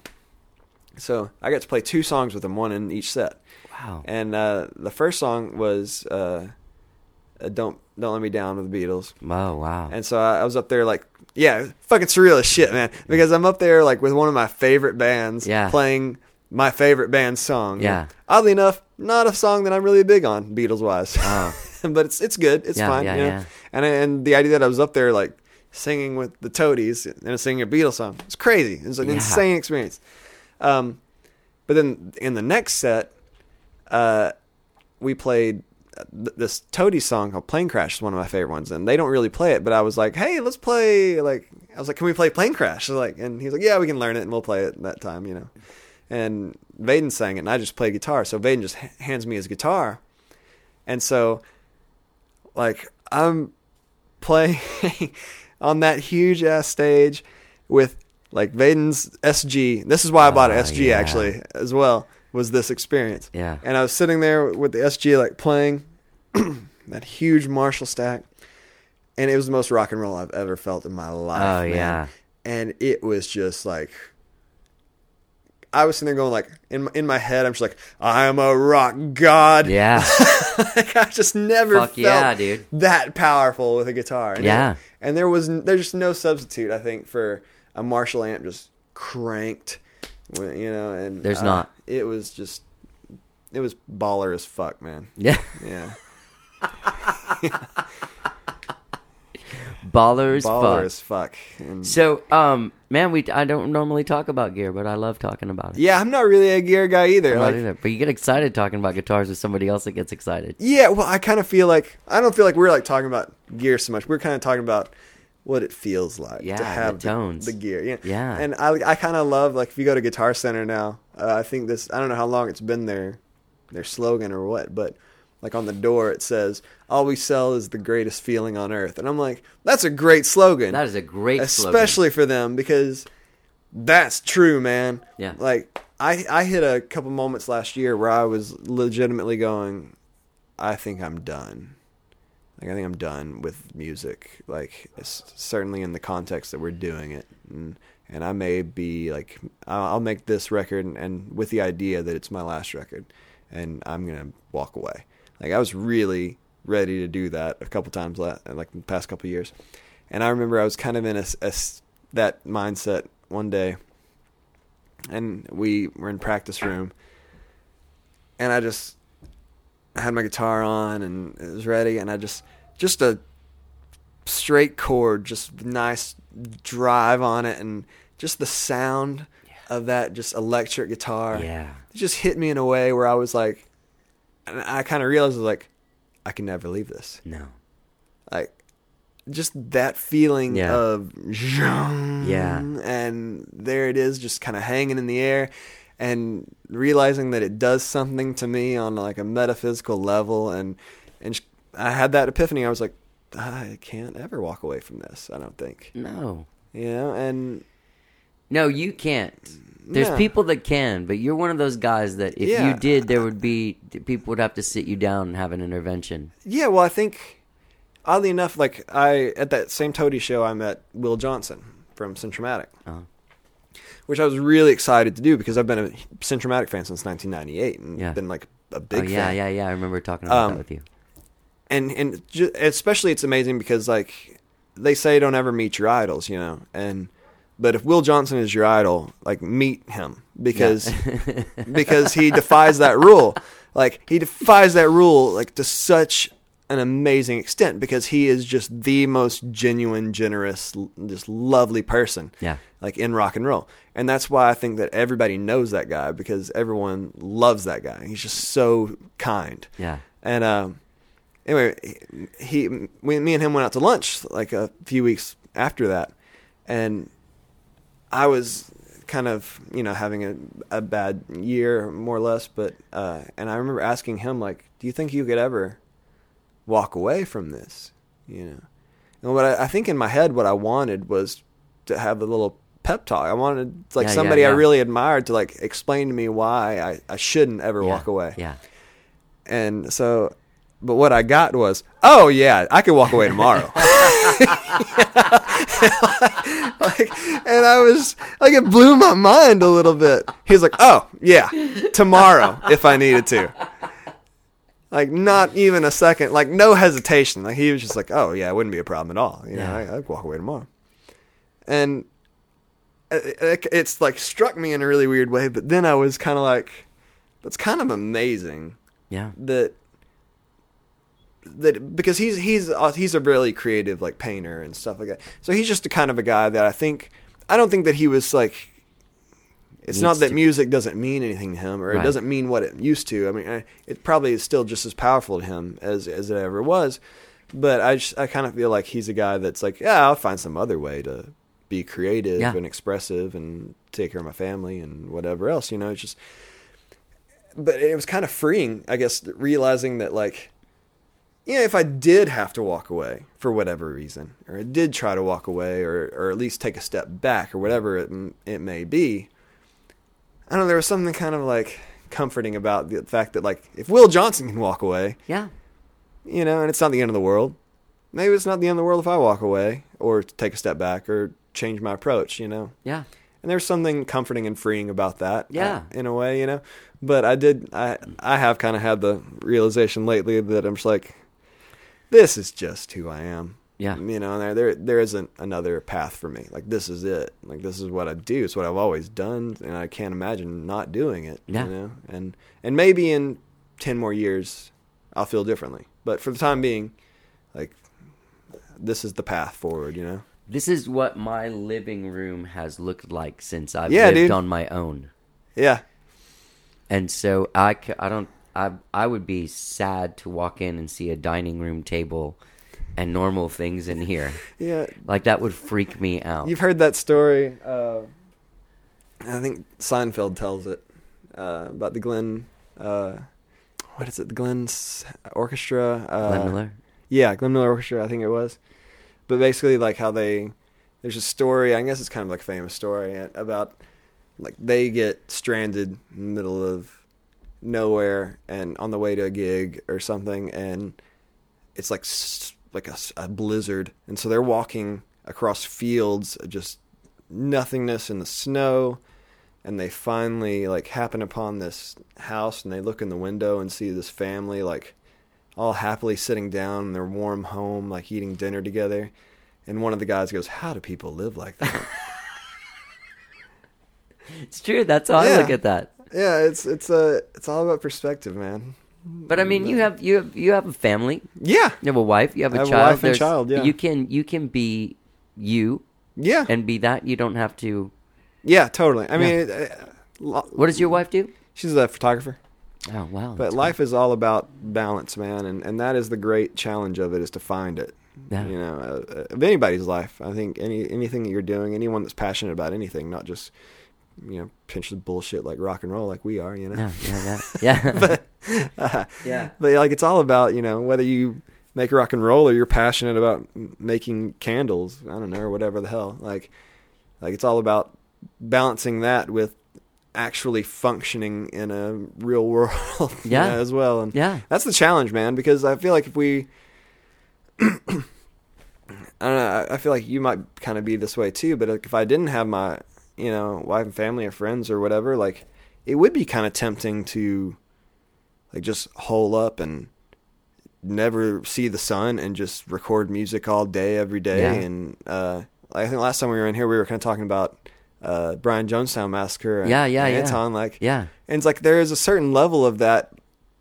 So I got to play two songs with them, one in each set.
Wow.
And uh, the first song was uh, uh, "Don't Don't Let Me Down" with the Beatles.
Oh, wow.
And so I, I was up there like, yeah, fucking surreal as shit, man. Because I'm up there like with one of my favorite bands,
Yeah.
playing my favorite band's song.
Yeah.
And oddly enough, not a song that I'm really big on, Beatles wise.
Oh.
But it's it's good. It's
Yeah,
fine.
yeah,
you know?
yeah.
And and the idea that I was up there like singing with the Toadies and singing a Beatles song, it's crazy. It was an
Yeah.
insane experience. Um, but then in the next set, uh, we played th- this Toadies song called "Plane Crash." Is one of my favorite ones, and they don't really play it. But I was like, "Hey, let's play!" Like, I was like, "Can we play Plane Crash?" I was like, and he's like, "Yeah, we can learn it, and we'll play it that time," you know. And Vaden sang it, and I just played guitar. So Vaden just h- hands me his guitar, and so like I'm playing on that huge ass stage with like Vaden's S G. This is why I bought an
Ah,
S G
yeah.
actually as well. Was this experience?
Yeah.
And I was sitting there with the S G like playing that huge Marshall stack, and it was the most rock and roll I've ever felt in my life.
Oh,
man.
yeah.
And it was just like, I was sitting there going like, in my, in my head, I'm just like, I am a rock god.
Yeah.
Like, I just never
Fuck
felt
yeah, dude.
that powerful with a guitar. And
Yeah.
it- and there was n- there's just no substitute, I think, for a Marshall amp just cranked, with- you know. And
There's
uh,
not.
It was just, it was baller as fuck, man.
Yeah.
Yeah,
Ballers
baller
fuck.
as fuck. And
So, um, man, we I don't normally talk about gear, but I love talking about it.
yeah, I'm not really a gear guy either.
I'm not
Like,
either. But you get excited talking about guitars with somebody else that gets excited.
yeah, well, I kind of feel like I don't feel like we're like talking about gear so much. We're kind of talking about what it feels like
Yeah,
to
the
have
tones.
the gear. Yeah,
Yeah.
And I I kind of love like if you go to Guitar Center now, uh, I think this I don't know how long it's been their their slogan or what, but like on the door it says all we sell is the greatest feeling on earth, and I'm like, that's a great slogan.
That is a great slogan.
especially for them because that's true, man.
Yeah.
Like I I hit a couple moments last year where I was legitimately going, I think I'm done. Like I think I'm done with music. Like it's certainly in the context that we're doing it, and and I may be like I'll I'll make this record and, and with the idea that it's my last record, and I'm gonna walk away. Like I was really ready to do that a couple times, la- like the past couple years, and I remember I was kind of in a, a that mindset one day, and we were in practice room, and I just I had my guitar on and it was ready, and I just just a straight chord, just nice drive on it, and just the sound yeah. of that just electric guitar,
yeah,
it just hit me in a way where I was like, and I kind of realized I was like, I can never leave this.
No,
like just that feeling
yeah.
of
yeah,
and there it is, just kind of hanging in the air. And realizing that it does something to me on like a metaphysical level, and and I had that epiphany. I was like, I can't ever walk away from this. I don't think.
No.
You know, and
no, you can't. There's
no.
people that can, but you're one of those guys that if
yeah.
you did, there would be people would have to sit you down and have an intervention.
Yeah, well, I think oddly enough, like I at that same Toady show, I met Will Johnson from Centromatic. Uh-huh. Which I was really excited to do because I've been a Centromatic fan since nineteen ninety-eight and
yeah.
been like a big
oh, yeah,
fan.
Yeah, yeah, yeah. I remember talking about
um,
that with you.
And and ju- especially it's amazing because like they say don't ever meet your idols, you know. And but if Will Johnson is your idol, like meet him because
yeah.
because he defies that rule. Like he defies that rule like to such an amazing extent because he is just the most genuine, generous, just lovely person.
Yeah.
Like in rock and roll. And that's why I think that everybody knows that guy because everyone loves that guy. He's just so kind.
Yeah.
And um, anyway, he, we, me and him went out to lunch like a few weeks after that. And I was kind of, you know, having a, a bad year more or less. But, uh, and I remember asking him like, do you think you could ever walk away from this? You know? And what I, I think in my head, what I wanted was to have a little pep talk. I wanted like
yeah,
somebody
yeah, yeah.
I really admired to like explain to me why I, I shouldn't ever
yeah,
walk away.
Yeah.
And so, but what I got was, oh yeah, I could walk away tomorrow. like, and I was like, it blew my mind a little bit. He was like, oh yeah, tomorrow if I needed to. Like not even a second, like no hesitation. Like he was just like, oh yeah, it wouldn't be a problem at all. You know,
yeah.
I, I'd walk away tomorrow. And it, it's like struck me in a really weird way. But then I was kind of like, that's kind of amazing.
Yeah.
That that because he's he's uh, he's a really creative like painter and stuff like that. So he's just a kind of a guy that I think I don't think that he was like. It's
Needs
not that
to.
music doesn't mean anything to him, or
Right.
it doesn't mean what it used to. I mean, it probably is still just as powerful to him as as it ever was. But I just, I kind of feel like he's a guy that's like, yeah, I'll find some other way to be creative
Yeah.
and expressive and take care of my family and whatever else. You know, it's just. But it was kind of freeing, I guess, realizing that like, yeah, if I did have to walk away for whatever reason, or I did try to walk away, or or at least take a step back, or whatever it it may be. I don't know, there was something kind of like comforting about the fact that like if Will Johnson can walk away,
Yeah.
you know, and it's not the end of the world. Maybe it's not the end of the world if I walk away or take a step back or change my approach, you know.
Yeah.
And there's something comforting and freeing about that.
Yeah.
uh, in a way, you know. But I did I I have kind of had the realization lately that I'm just like, this is just who I am.
Yeah.
You know, and there there there isn't another path for me. Like this is it. Like this is what I do. It's what I've always done, and I can't imagine not doing it.
Yeah.
You know, and and maybe in ten more years, I'll feel differently. But for the time being, like this is the path forward. You know.
This is what my living room has looked like since I've
Yeah,
lived
dude.
on my own.
Yeah.
And so I, c- I don't I I would be sad to walk in and see a dining room table and normal things in here.
Yeah.
Like that would freak me out.
You've heard that story. Uh, I think Seinfeld tells it uh, about the Glenn. Uh, what is it? The Glenn's Orchestra. Uh,
Glenn Miller?
Yeah, Glenn Miller Orchestra. I think it was. But basically, like how they, there's a story. I guess it's kind of like a famous story about, like they get stranded in the middle of nowhere and on the way to a gig or something, and it's like s- like a, s- a blizzard, and so they're walking across fields of just nothingness in the snow, and they finally like happen upon this house, and they look in the window and see this family like all happily sitting down in their warm home, like eating dinner together. And one of the guys goes, "How do people live like that?"
It's true. That's how
Yeah.
I look at that.
Yeah, it's it's a it's all about perspective, man.
But I mean, you have you have you have a family.
Yeah,
You have a wife. You have a
I have a
child.
wife and
There's-
child, yeah.
You can you can be you
yeah,
and be that. You don't have to.
yeah, totally. I mean, uh, lo-
What does your wife do?
she's a photographer,
Oh wow.
but
that's
life is all about balance, man, and and that is the great challenge of it, is to find it.
Yeah.
You know, uh, of anybody's life. I think any anything that you're doing, anyone that's passionate about anything, not just you know pinch the bullshit like rock and roll like we are. You know.
Yeah, yeah, that, yeah.
Uh,
Yeah.
But like it's all about, you know, whether you make rock and roll or you're passionate about m- making candles, I don't know, or whatever the hell. Like like it's all about balancing that with actually functioning in a real world you
Yeah.
know, as well. And
Yeah.
that's the challenge, man, because I feel like if we I don't know, I- I feel like you might kind of be this way too, but like if I didn't have my, you know, wife and family or friends or whatever, like it would be kind of tempting to like just hole up and never see the sun and just record music all day every day.
Yeah.
And uh I think last time we were in here we were kind of talking about uh Brian Jonestown Massacre and
Yeah, yeah, yeah.
Anton, like
Yeah.
and it's like there is a certain level of that,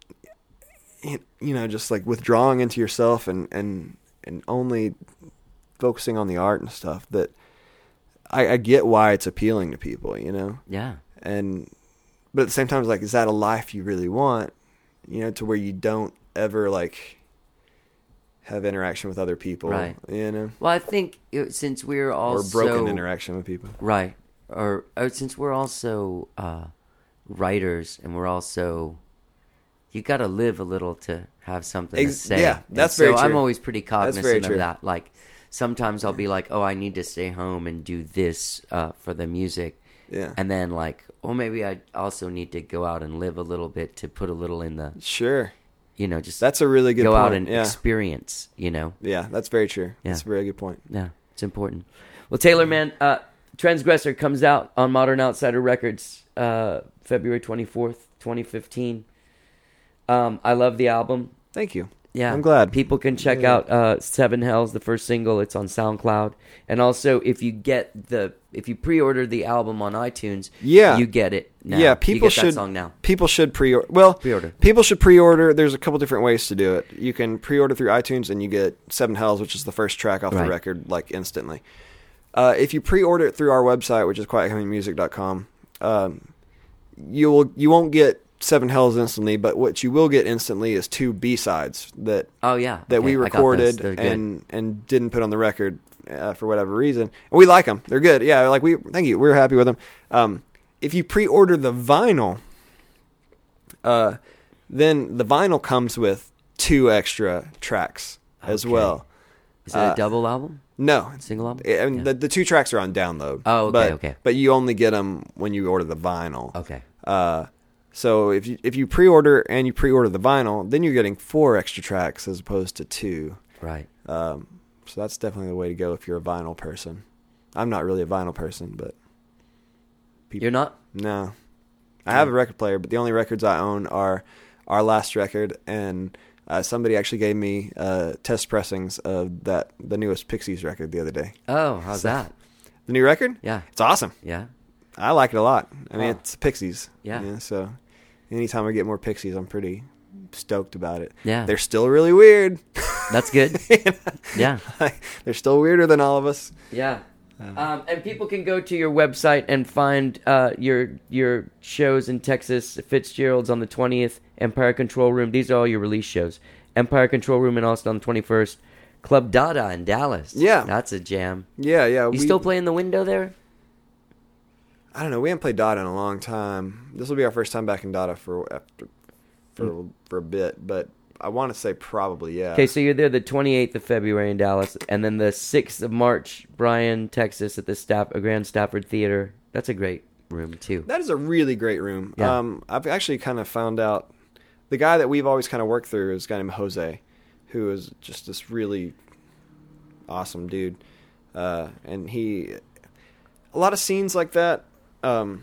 you know, just like withdrawing into yourself and and and only focusing on the art and stuff that I, I get why it's appealing to people, you know.
Yeah.
And but at the same time, it's like, is that a life you really want? You know, to where you don't ever like have interaction with other people,
Right.
You know,
Well, I think it, since we're all
or broken
so,
interaction with people.
right, or, or since we're also uh, writers and we're also, you got to live a little to have something
Ex-
to say.
yeah,
And
that's
so
very
I'm
true.
always pretty
That's
cognizant
very
of
true.
that. Like sometimes I'll be like, oh, I need to stay home and do this uh, for the music.
Yeah,
And then like, well, maybe I also need to go out and live a little bit to put a little in the,
sure.
you know, just
That's a really good
go
point.
out and
yeah.
experience, you know.
Yeah, that's very true.
Yeah.
That's a very good point.
Yeah, it's important. Well, Taylor, man, uh, Transgressor comes out on Modern Outsider Records uh, February twenty-fourth, twenty fifteen. Um, I love the album.
Thank you.
Yeah,
I'm glad.
people can check
Yeah.
out uh, Seven Hells, the first single. It's on SoundCloud, and also if you get the if you pre-order the album on iTunes,
Yeah.
you get it now.
Yeah,
You
people
get that
should
song now.
People should pre-order. Well,
Pre-order.
People should pre-order. There's a couple different ways to do it. You can pre-order through iTunes, and you get Seven Hells, which is the first track off
Right.
the record, like instantly. Uh, if you pre-order it through our website, which is quiet coming music dot com, um, you will you won't get Seven Hells instantly, but what you will get instantly is two B-sides that
Oh yeah,
that
Okay,
we
I got
recorded
those. They're good.
and and didn't put on the record uh, for whatever reason. And we like them; they're good. Yeah, like we thank you. We're happy with them. Um, if you pre-order the vinyl, uh, then the vinyl comes with two extra tracks as
Okay.
well.
Is it
uh,
a double album?
No,
Single album?
I mean
Yeah.
the the two tracks are on download.
Oh, okay,
but,
okay.
But you only get them when you order the vinyl.
Okay.
Uh, so if you if you pre-order and you pre-order the vinyl, then you're getting four extra tracks as opposed to two.
Right.
Um, so that's definitely the way to go if you're a vinyl person. I'm not really a vinyl person, but people,
You're not?
no. I have a record player, but the only records I own are our last record, and uh, somebody actually gave me uh, test pressings of that the newest Pixies record the other day.
Oh, how's
So-
that?
The new record?
Yeah.
It's awesome.
Yeah.
I like it a lot. I mean,
Wow.
it's Pixies.
Yeah.
You know, so anytime I get more Pixies, I'm pretty stoked about it.
Yeah.
They're still really weird.
That's good.
You know?
Yeah.
They're still weirder than all of us.
Yeah. Um, and people can go to your website and find uh, your your shows in Texas. Fitzgerald's on the twentieth. Empire Control Room. These are all your release shows. Empire Control Room in Austin on the twenty-first. Club Dada in Dallas.
Yeah.
That's a jam.
Yeah, yeah.
You
we,
still playing the window there?
I don't know. We haven't played Dada in a long time. This will be our first time back in Dada for after, for for a bit, but I want to say probably yeah.
Okay, so you're there the twenty-eighth of February in Dallas, and then the sixth of March, Bryan, Texas, at the Staff, uh, Grand Stafford Theater. That's a great room too.
That is a really great room.
Yeah.
Um, I've actually kind of found out the guy that we've always kind of worked through is a guy named Jose, who is just this really awesome dude. Uh, and he, a lot of scenes like that, um,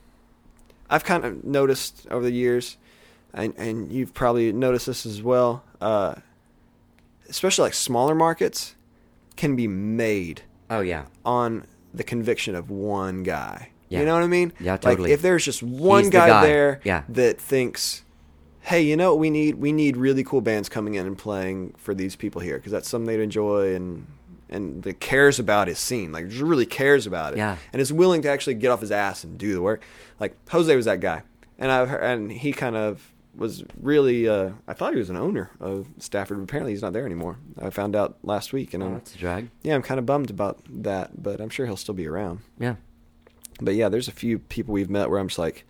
I've kind of noticed over the years, and, and you've probably noticed this as well, uh, especially like smaller markets can be made
Oh, yeah.
on the conviction of one guy.
Yeah.
You know what I mean?
Yeah, totally.
Like if there's just one
He's the
guy,
guy.
there
Yeah.
that thinks, hey, you know what we need? We need really cool bands coming in and playing for these people here because that's something they'd enjoy and and that cares about his scene. Like just really cares about it.
Yeah.
And is willing to actually get off his ass and do the work. Like Jose was that guy. And I've heard, and he kind of was really uh, I thought he was an owner of Stafford, but apparently he's not there anymore. I found out last week and
Oh,
I'm,
that's a drag.
yeah, I'm kind of bummed about that, but I'm sure he'll still be around.
Yeah.
But yeah, there's a few people we've met where I'm just like,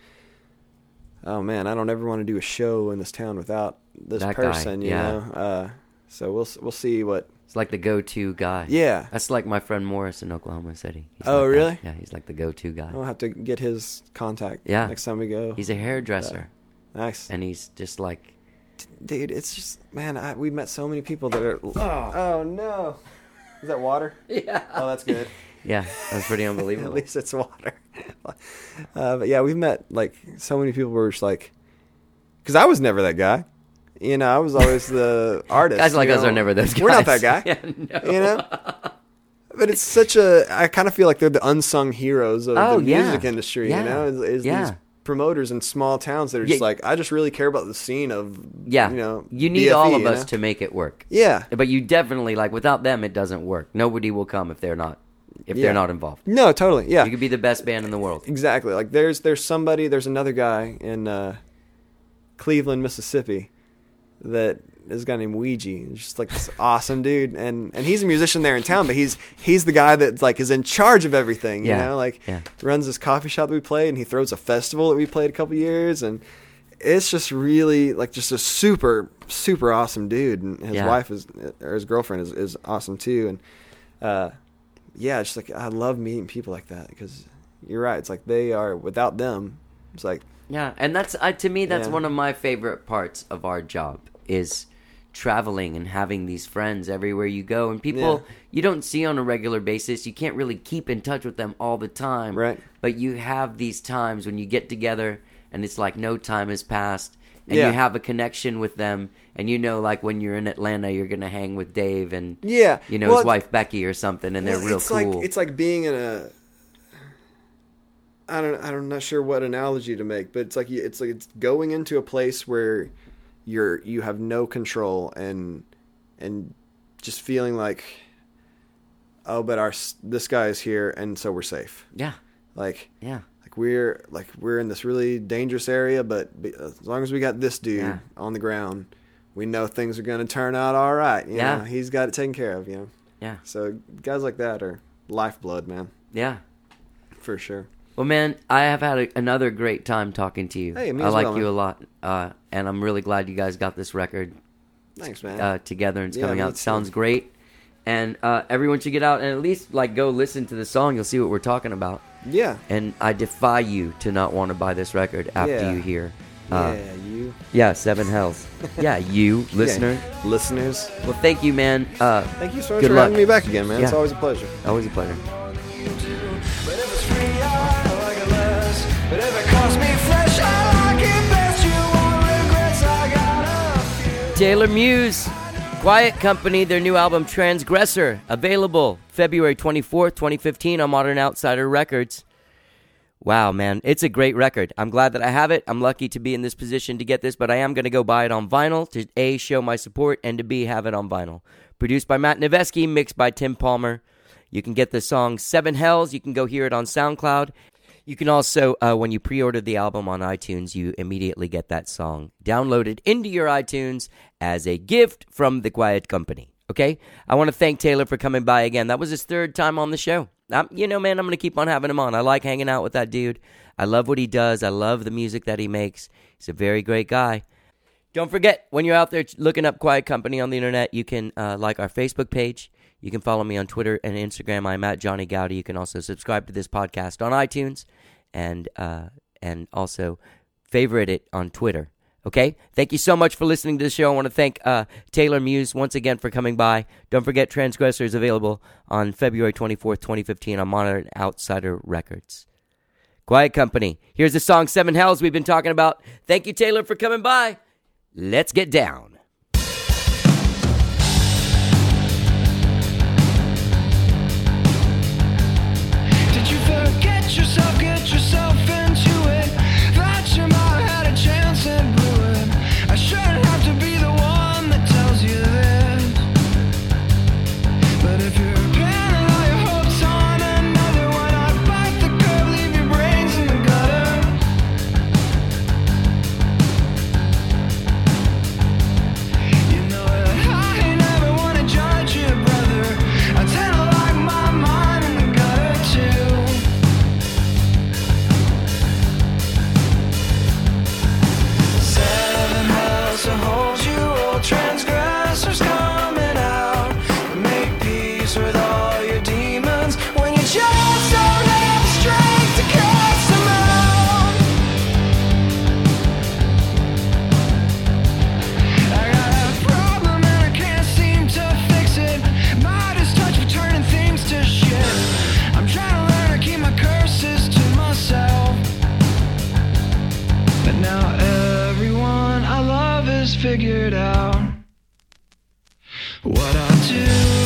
oh man, I don't ever want to do a show in this town without this
That guy,
person, you
yeah.
know. Uh, so we'll we'll see what.
It's like the go-to guy.
Yeah.
That's like my friend Morris in Oklahoma City. He's
Oh,
like that.
really?
Yeah, he's like the go-to guy.
I'll have to get his contact.
Yeah.
Next time we go.
He's a hairdresser,
Nice.
and he's just like,
Dude, it's just man, I, we've met so many people that are. Oh. oh no, is that water?
yeah,
Oh, that's good.
yeah, that's pretty
At
unbelievable.
least it's water. uh, but yeah, we've met like so many people where it's like, because I was never that guy. You know, I was always the artist.
Guys like
you
us
know?
are never those guys.
We're not that guy.
Yeah, no.
You know? But it's such a, I kind of feel like they're the unsung heroes of
Oh,
the
yeah.
music industry,
Yeah.
you know? Is, is
Yeah.
these promoters in small towns that are just
Yeah.
like, I just really care about the scene of,
Yeah,
you know,
you need
D F E,
all of
you
us
know?
to make it work.
Yeah.
But you definitely like without them, it doesn't work. Nobody will come if they're not if
Yeah.
they're not involved.
No, totally. Yeah.
You could be the best band in the world.
Exactly. Like there's there's somebody, there's another guy in uh, Cleveland, Mississippi that is a guy named Ouija. He's just like this awesome dude, and and he's a musician there in town, but he's he's the guy that like is in charge of everything. You
Yeah,
know, like
yeah.
runs this coffee shop that we played, and he throws a festival that we played a couple years, and it's just really like just a super super awesome dude, and his
Yeah.
wife is or his girlfriend is is awesome too, and uh, yeah, it's just like I love meeting people like that because you're right. It's like they are without them. It's like
Yeah, and that's uh, to me that's
Yeah.
one of my favorite parts of our job is traveling and having these friends everywhere you go, and people
Yeah.
you don't see on a regular basis. You can't really keep in touch with them all the time,
Right.
But you have these times when you get together and it's like no time has passed, and
Yeah.
you have a connection with them, and you know, like when you're in Atlanta, you're gonna hang with Dave and
Yeah.
you know
Well,
his wife Becky or something, and they're
well,
real
it's
cool.
Like, it's like being in a. I don't. I'm not sure what analogy to make, but it's like you- it's like it's going into a place where you're you have no control and and just feeling like, oh, but our s- this guy is here, and so we're safe.
yeah,
Like
yeah,
like we're like we're in this really dangerous area, but be- as long as we got this dude
Yeah.
on the ground, we know things are going to turn out all right. You
Yeah.
know, he's got it taken care of. You know.
yeah,
So guys like that are lifeblood, man,
yeah.
for sure.
Well, man, I have had a, another great time talking to you.
Hey, me
I
as
like
well,
you
man.
a lot, uh, and I'm really glad you guys got this record
Thanks, man.
uh, together and it's
Yeah,
coming
me
out.
too.
Sounds great, and uh, everyone should get out and at least like go listen to the song. You'll see what we're talking about.
yeah,
And I defy you to not want to buy this record after
Yeah.
you hear. Uh,
yeah, you
yeah, Seven Hells. Yeah, you listener.
Yeah. listeners.
Well, thank you, man. Uh,
Thank you so much
Good
for
luck.
having me back again, man. It's
Yeah.
always a pleasure.
always a pleasure.
But if it's free, I like it less. But if it costs me flesh, I like it best. You won't regrets, I got a few.
Taylor Muse, Quiet Company, their new album Transgressor, available February twenty-fourth, twenty fifteen on Modern Outsider Records. Wow, man, it's a great record. I'm glad that I have it. I'm lucky to be in this position to get this, but I am going to go buy it on vinyl to A, show my support, and to B, have it on vinyl. Produced by Matt Nevesky, mixed by Tim Palmer. You can get the song Seven Hells. You can go hear it on SoundCloud. You can also, uh, when you pre-order the album on iTunes, you immediately get that song downloaded into your iTunes as a gift from the Quiet Company. Okay? I want to thank Taylor for coming by again. That was his third time on the show. Um, you know, man, I'm going to keep on having him on. I like hanging out with that dude. I love what he does. I love the music that he makes. He's a very great guy. Don't forget, when you're out there looking up Quiet Company on the internet, you can uh, like our Facebook page. You can follow me on Twitter and Instagram. I'm at Johnny Gowdy. You can also subscribe to this podcast on iTunes and uh, and also favorite it on Twitter. Okay? Thank you so much for listening to the show. I want to thank uh, Taylor Muse once again for coming by. Don't forget Transgressor is available on February twenty-fourth, twenty fifteen on Modern Outsider Records. Quiet Company. Here's the song Seven Hells we've been talking about. Thank you, Taylor, for coming by. Let's get down.
Did you forget yourself, get yourself into it? Thought you might have had a chance and blew it. I shouldn't have to be the one that tells you this. But if you're pinning all your hopes on another one, I'd bite the curve, leave your brains in the gutter. You know that I never want to judge you, brother. I tend to like my mind in the gutter too. Seven hells to hold you, old transgressors coming out. Make peace with all your demons when you just don't have the strength to cast them out. I got a problem and I can't seem to fix it. Might is touch for turning things to shit. I'm trying to learn to keep my curses to myself. But now everyone I love is figured out what I do.